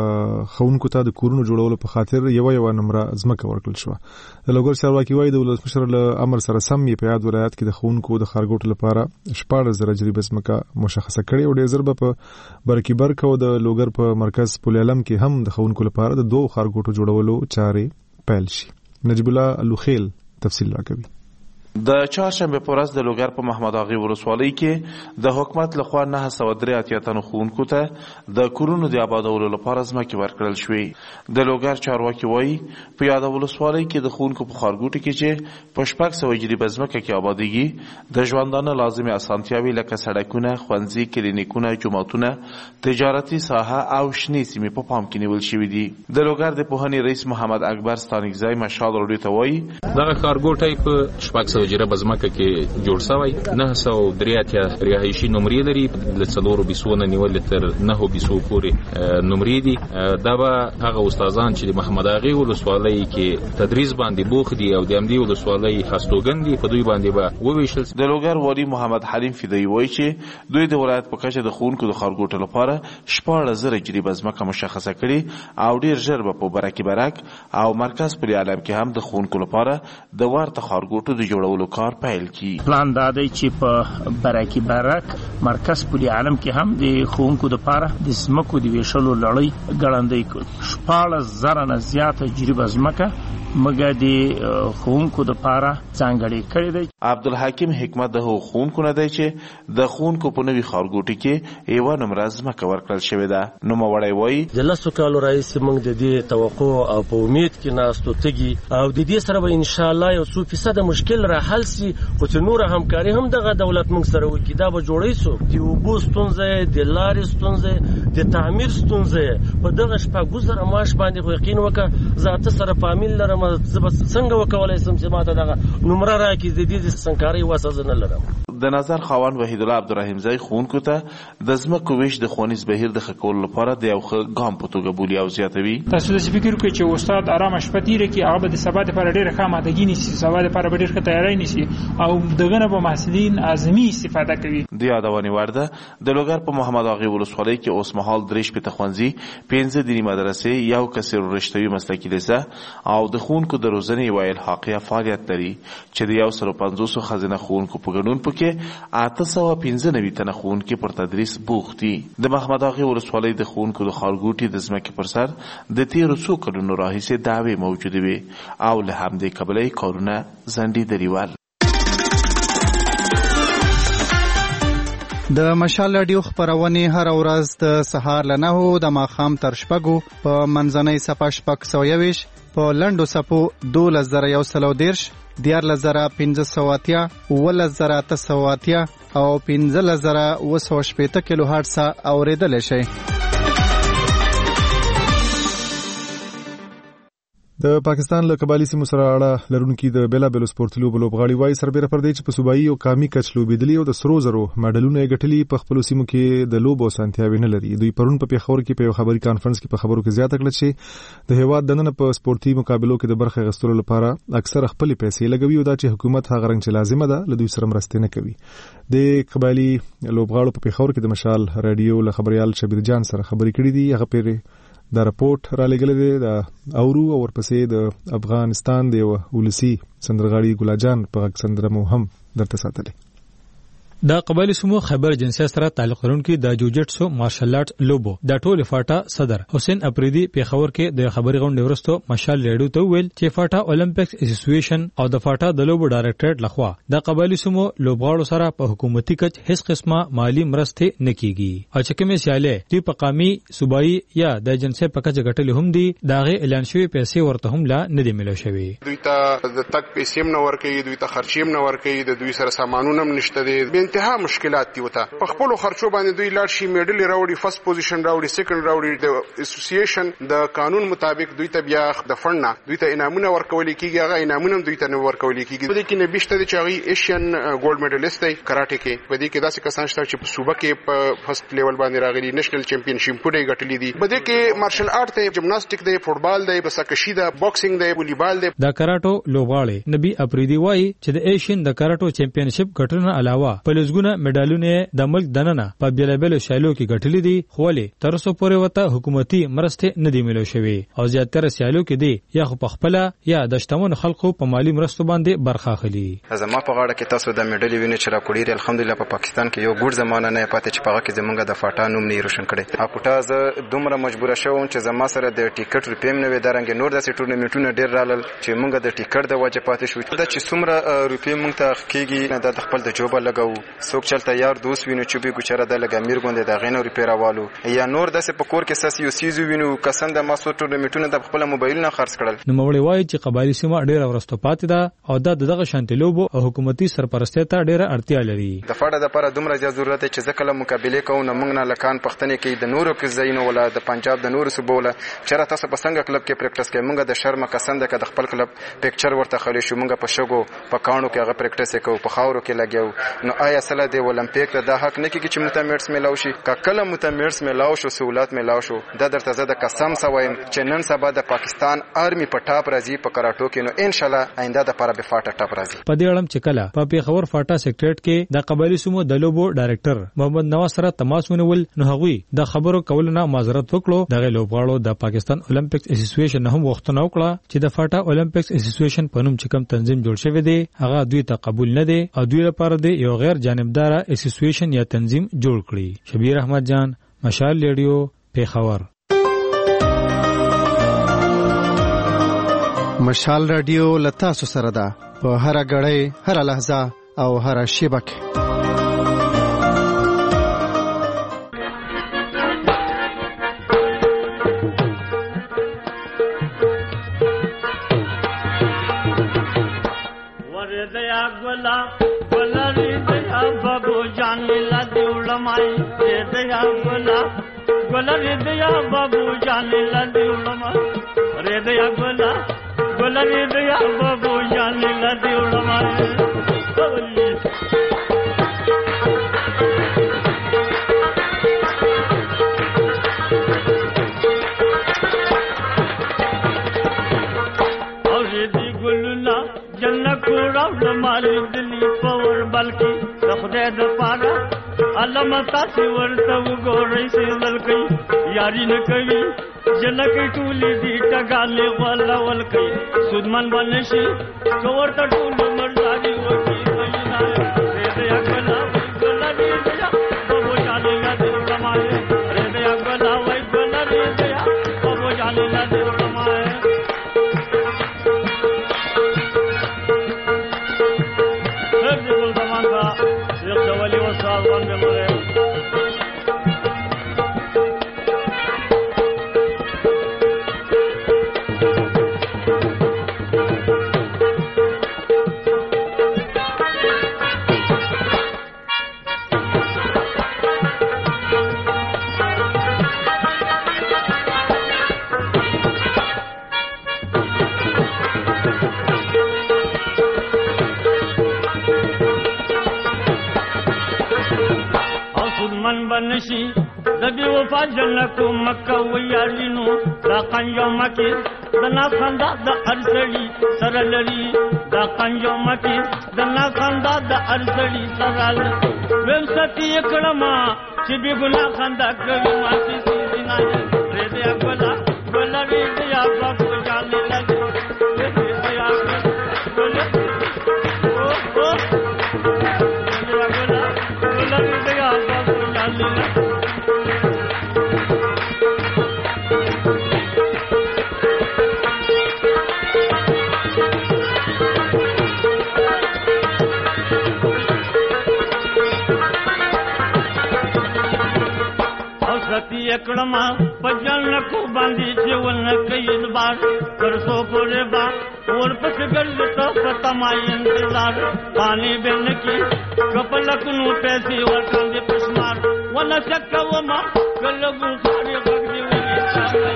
خونکو ته د کورونو جوړولو په خاطر یو نمبر ځمکه ورکړل شو. د لوګر چارواکي وایي د ولسمشر له امر سره سم په یاد ولایت کې د خونکو د خارګوټ لپاره 14,000 جریبه ځمکه مشخصه کړې او ډیر زر په برکی برک او د لوګر په مرکز پولیالم کې هم د خونکو لپاره د 2 خارګوټو جوړولو چارې پیل شي. نجیب الله الوخیل تفصیل راکوي. د چهارشنبه په ورځ د لوګر په محمد اغا ولسوالۍ کې د حکومت لخوا 903 تنو خونکو ته د کورونو د آبادولو لپاره ځمکې ورکړل شوې. د لوګر چارواکي وایي په یاد ولسوالۍ کې د خونکو په خارګوټو کې چې په 600 جریبه ځمکه کې آبادیږي د ژوندانه لازمي اسانتیاوي لکه سړکونه، ښوونځي، کلینیکونه، جوماتونه، تجارتي ساحه او شنې سیمې په پام کې نیول شوې دي. د لوګر د پوهنې رئیس محمد اکبر ستانکزی مشال رادیو ته وایي دغه خارګوټي په 600 جریبه ځمکه کې جوړ شوی. 903 رهایشي نمرې لري، له 4 بیسونه نیول تر 9 بیسو پورې نمرې دي. دا به هغه استادان چې د محمد اغا ولسوالۍ کې تدریس باندې بوخ دي او د امدی ولسوالۍ هستوګن دي په دوی باندې به وویشل. د لوګر والی محمد حلیم فدایی وایي چې دوی د ولایت په کچه د خونکو د خارګوټو لپاره 14,000 جریبه ځمکه مشخصه کړي او ډیر ژر به په برکی برک او مرکز پلی عالم کې هم د خونکو لپاره د ورته خارګوټو د جوړولو کار پیل کی. پلان دا دی چې په برکی برک مرکز پلی عالم کې هم د خونکو د لپاره د ځمکو د ویشلو لړۍ ګړندۍ کړ. 14,000 نه زیاته جریبه ځمکه مګر د خونکو د لپاره ځانګړې کړې ده. عبدالحکیم حکمت د خونکو نه دی چې د خونکو په نوي خارګوټي کې یو نمبر ځمکه ورکړل شوې ده. نو موړی وایي د لسو کالو راهیسې موږ د دې توقع او په امید کې ناستو تګي او د دې سره به ان شاء الله یو 100% مشکل را حل سي. خو چې نور همکاري هم دغه دولت موږ سره وکړي دا به جوړی سو. د اوبو ستونزه، د لارې ستونزه، د تعمیر ستونزه په دغه شپه ګذر ماش باندې خو یقین وکړه ذات سره فامیل لرم زه څنګه وکولای سم چې ماته دغه نمره راکړي. د دې سنکاري واسه نه لرم. د نظر خاوند وحید الله عبدالرحیم زئی خونکو ته د ځمکو ویش د ښوونیز بهیر د ښه کولو لپاره د یو ښه ګام په توګه بولي او زیاتوي. تاسو داسې فکر وکړئ چې استاد ارامه شپه تېره کړي، هغه به د سبا دپاره ډېره ښه امادګي نیسي، سبا دپاره به ډېر ښه تیاری نیسي او دغه نه به محصلین اعظمي استفاده کوي. د یادونې وړ ده د لوګر په محمد اغا ولسوالۍ کې اوس مهال 3 ښوونځي، 15 دیني مدرسې، یو کثیر رشتوي مسلکي لیسه او د خونکو د روزنې یوه الحاقیه فعالیت لري چې د 150 ښځینه ښوونکو په ګډون پکې کې 895 تنه ښوونکي پر تدریس بوخت دي. د محمد اغا ولسوالۍ د ښوونکو د ښارګوټي د ځمکې پر سر د تیرو څو کلونو راهیسې دعوې موجودې وي او له همدې کبله کارونه ځنډېدلي ول. د مشال رادیو خپرونې هر ورځ د سهار له 9 د ماښام تر 6 په منځنۍ صفحه 620 په لنډو صفو 12130 14580 11880 او 15780 کیلو هرتز اوریدل شي. د پاکستان له قبایلی سیمو سره اړه لرونکي د بیلابېلو سپورتي لوبو لوبغاړي وایي سربېره پر دې چې په صوبایي او قامي کچ لوبېدلي او د سرو زرو مډالونه یې ګټلي په خپلو سیمو کې د لوبو اسانتیاوې نه لري. دوی پرون په پیښور کې په یو خبري کانفرنس کې په خبرو کې زیاته کړه چې د هیواد دننه په سپورتي مقابلو کې د برخه اخیستلو لپاره اکثر خپل پیسې لګوي او دا چې حکومت هغه رنګ چې لازمه ده له دوی سره مرسته نه کوي. د قبایلی لوبغاړو په پیښور کې د مشال رادیو له خبريال شبیر جان سره خبرې کړې دي. هغه پیری دا رپورت را لګل دی د اورو او ورپسې د افغانستان د ولسی سندرغاړي ګلاجان په غږ سندره مو هم درته ساتلې. د قبایلی سمو خیبر جنسیت سره تعلق لرونکي د جوجټسو مارشل آرټس لوبو د ټولو فاټا صدر حسین اپریدي په خبر کې د خبري غونډې ورستو مشال ریډو ته ویل چې فاټا اولمپکس اسوسییشن او د فاټا د لوبو ډایریکټریټ لخوا د قبایلی سمو لوبغاړو سره په حکومتي کچ هیڅ قسمه مالی مرسته نه کیږي او چې کومه سیاله دوی په قامي صوبایي یا د جنسیت په کچ غټلې هم دي داغه اعلان شوی پیسې ورته هم لا نه دی ملو شوی. دوی ته د تک پیسې نه ورکړي دوی ته خرچیم نه ورکړي د دوی سره سامانونه هم نشته دي انتها مشکلات دي وته په خپل خرچو باندې دوی لاړ شي میډل راوړي فرست پوزیشن راوړي سیکنډ راوړي د اسوسییشن د قانون مطابق دوی ته بیا د فند دوی ته انعامونه ورکول کیږي هغه انعامونه دوی ته نه ورکول کیږي. په دې کې نه بشته چې هغه ایشین ګولډ میډلیست دی کراټه کې په دې کې داسې کسان شته چې په صوبه کې په فرست لیول باندې راغلي نېشنل چمپionship پورې ګټلې دي. په دې کې مارشل آرټ دی جمناستیک دی فوټبال دی بسکشي دی باکسینګ دی والیبال دی. د کراټو لوبغاړي نبی اپریدي وایي چې د ایشین د کراټو چمپionship ګټنه علاوه په لږونه میډالونه د ملک دننه په بیلابېلو شایلو کې ګټلې دي خو له تر اوسه پورې وته حکومتي مرسته نه دی ملو شوی او زیاتره شایلو کې دي یا خو په خپل یا د شتمن خلکو په مالی مرستو باندې برخه اخلي. زما په غاړه کې تاسو د میډل ویني چې را کوډیر الحمدلله په پاکستان کې یو ګډ زمانہ نه پاتې چې په کې زمونږ د فاټا نوم نه روشن کړي. اپټا ز دومره مجبور شوم چې زما سره د ټیکټ روپیم نه ودارنګ نور داسې ټورنمنټونه ډیر رالل چې مونږ د ټیکټ د وجه پاتې شو. دا چې څومره روپیم مونږ ته کېږي د خپل د جوبه لګاو څوک چلته یار دوست وینو چې به ګچره د لګامیر غوندې د غینو ریپیروالو یا نور داسې په کور کې ساسي او سیزو وینو کسان د ماسو ټورنمنټونه د خپل موبایل نه خرڅ کړل. نو مولوی وایي چې قبایلی سیمه ډیره ورستو پاتې ده او د دغه شانتي لوبو او حکومتي سرپرستۍ ته ډیره اړتیا لري. د فاډه د لپاره دومره زیات ضرورت دی چې ځکه له مقابله کوو نه موږ نه لکان پښتنې کې د نورو کې زینو ولا د پنجاب د نورو صوبو ولا چېرته تاسو په څنګه کلب کې پریکټس کوي موږ د شرم کسان د خپل کلب پکچر ورته خلی شو موږ په شګو په کانو کې هغه پریکټس کوو په خاورو کې لګیو. نو آیا سره د اولمپیک د حق نه کیږي چې متمیرس ملاو شي کله متمیرس ملاو شو سہولت ملاو شو د درته زه د قسم سوایم چې نن سبا د پاکستان آرمی په ټاپ راځي په کراټو کې نو ان شاء الله آینده د لپاره به فاټا ټاپ راځي. په دې اړه چې کله په پیښور فاټا سیکریټریټ کې د قبایلی سمو د لوبو ډایریکټر محمد نواز سره تماس ونیول نو هغوی د خبرو کولو نه معذرت وکړو. دغه لوبغاړو د پاکستان اولمپکس اسوسییشن هم وختونه وکړه چې د فاټا اولمپکس اسوسییشن په نوم چې کوم تنظیم جوړ شوی دی هغه دوی ته قبول نه دی او دوی لپاره د یو غیر جانبدار اسوسییشن یا تنظیم جوړ کړي. شبیر احمد جان مشال ریډیو پیښور. مشال رادیو لتا سره ده په هر غړې هر لحظه او هر شیبه کې. गोला रे दया बाबू जाने ला देवड़मा रे दया गोला गोला रे दया बाबू जाने ला देवड़मा कवली और दी गुलना जन्नत कोड़ा माली दिली पवर बल्कि खुदा द पारा علامه تاسو ورته وګورئ چې ولکې یاري نه کوي جلکې ټولې دي ټګالې ولا ولکې سودمن باندې شي ورته ټول مرزادي وکی نه دې اکل لبدولي وصال غنب مريم بنشي دبي وفا جنکو مکه ویارینو دا قنجو مکی دنا خندا د ارسلی سره لري دا قنجو مکی دنا خندا د ارسلی سره لري ویم ستی کړما چې به ګنا خندا کوي ماتي سي نه رې دې اګلا ګلا دې یا بابو جالي لګي دې دې یا ګلا او دې اګلا ګلا دې یا بابو جالي لګي کړما پجن کو باندې جیون کید بار کرسو پورے با اور پس گل تو پتمای انتظار پانی بن کی کپلک نو پیسي ورکان دي پسمار ولا شک وما کلو خاري غږ دی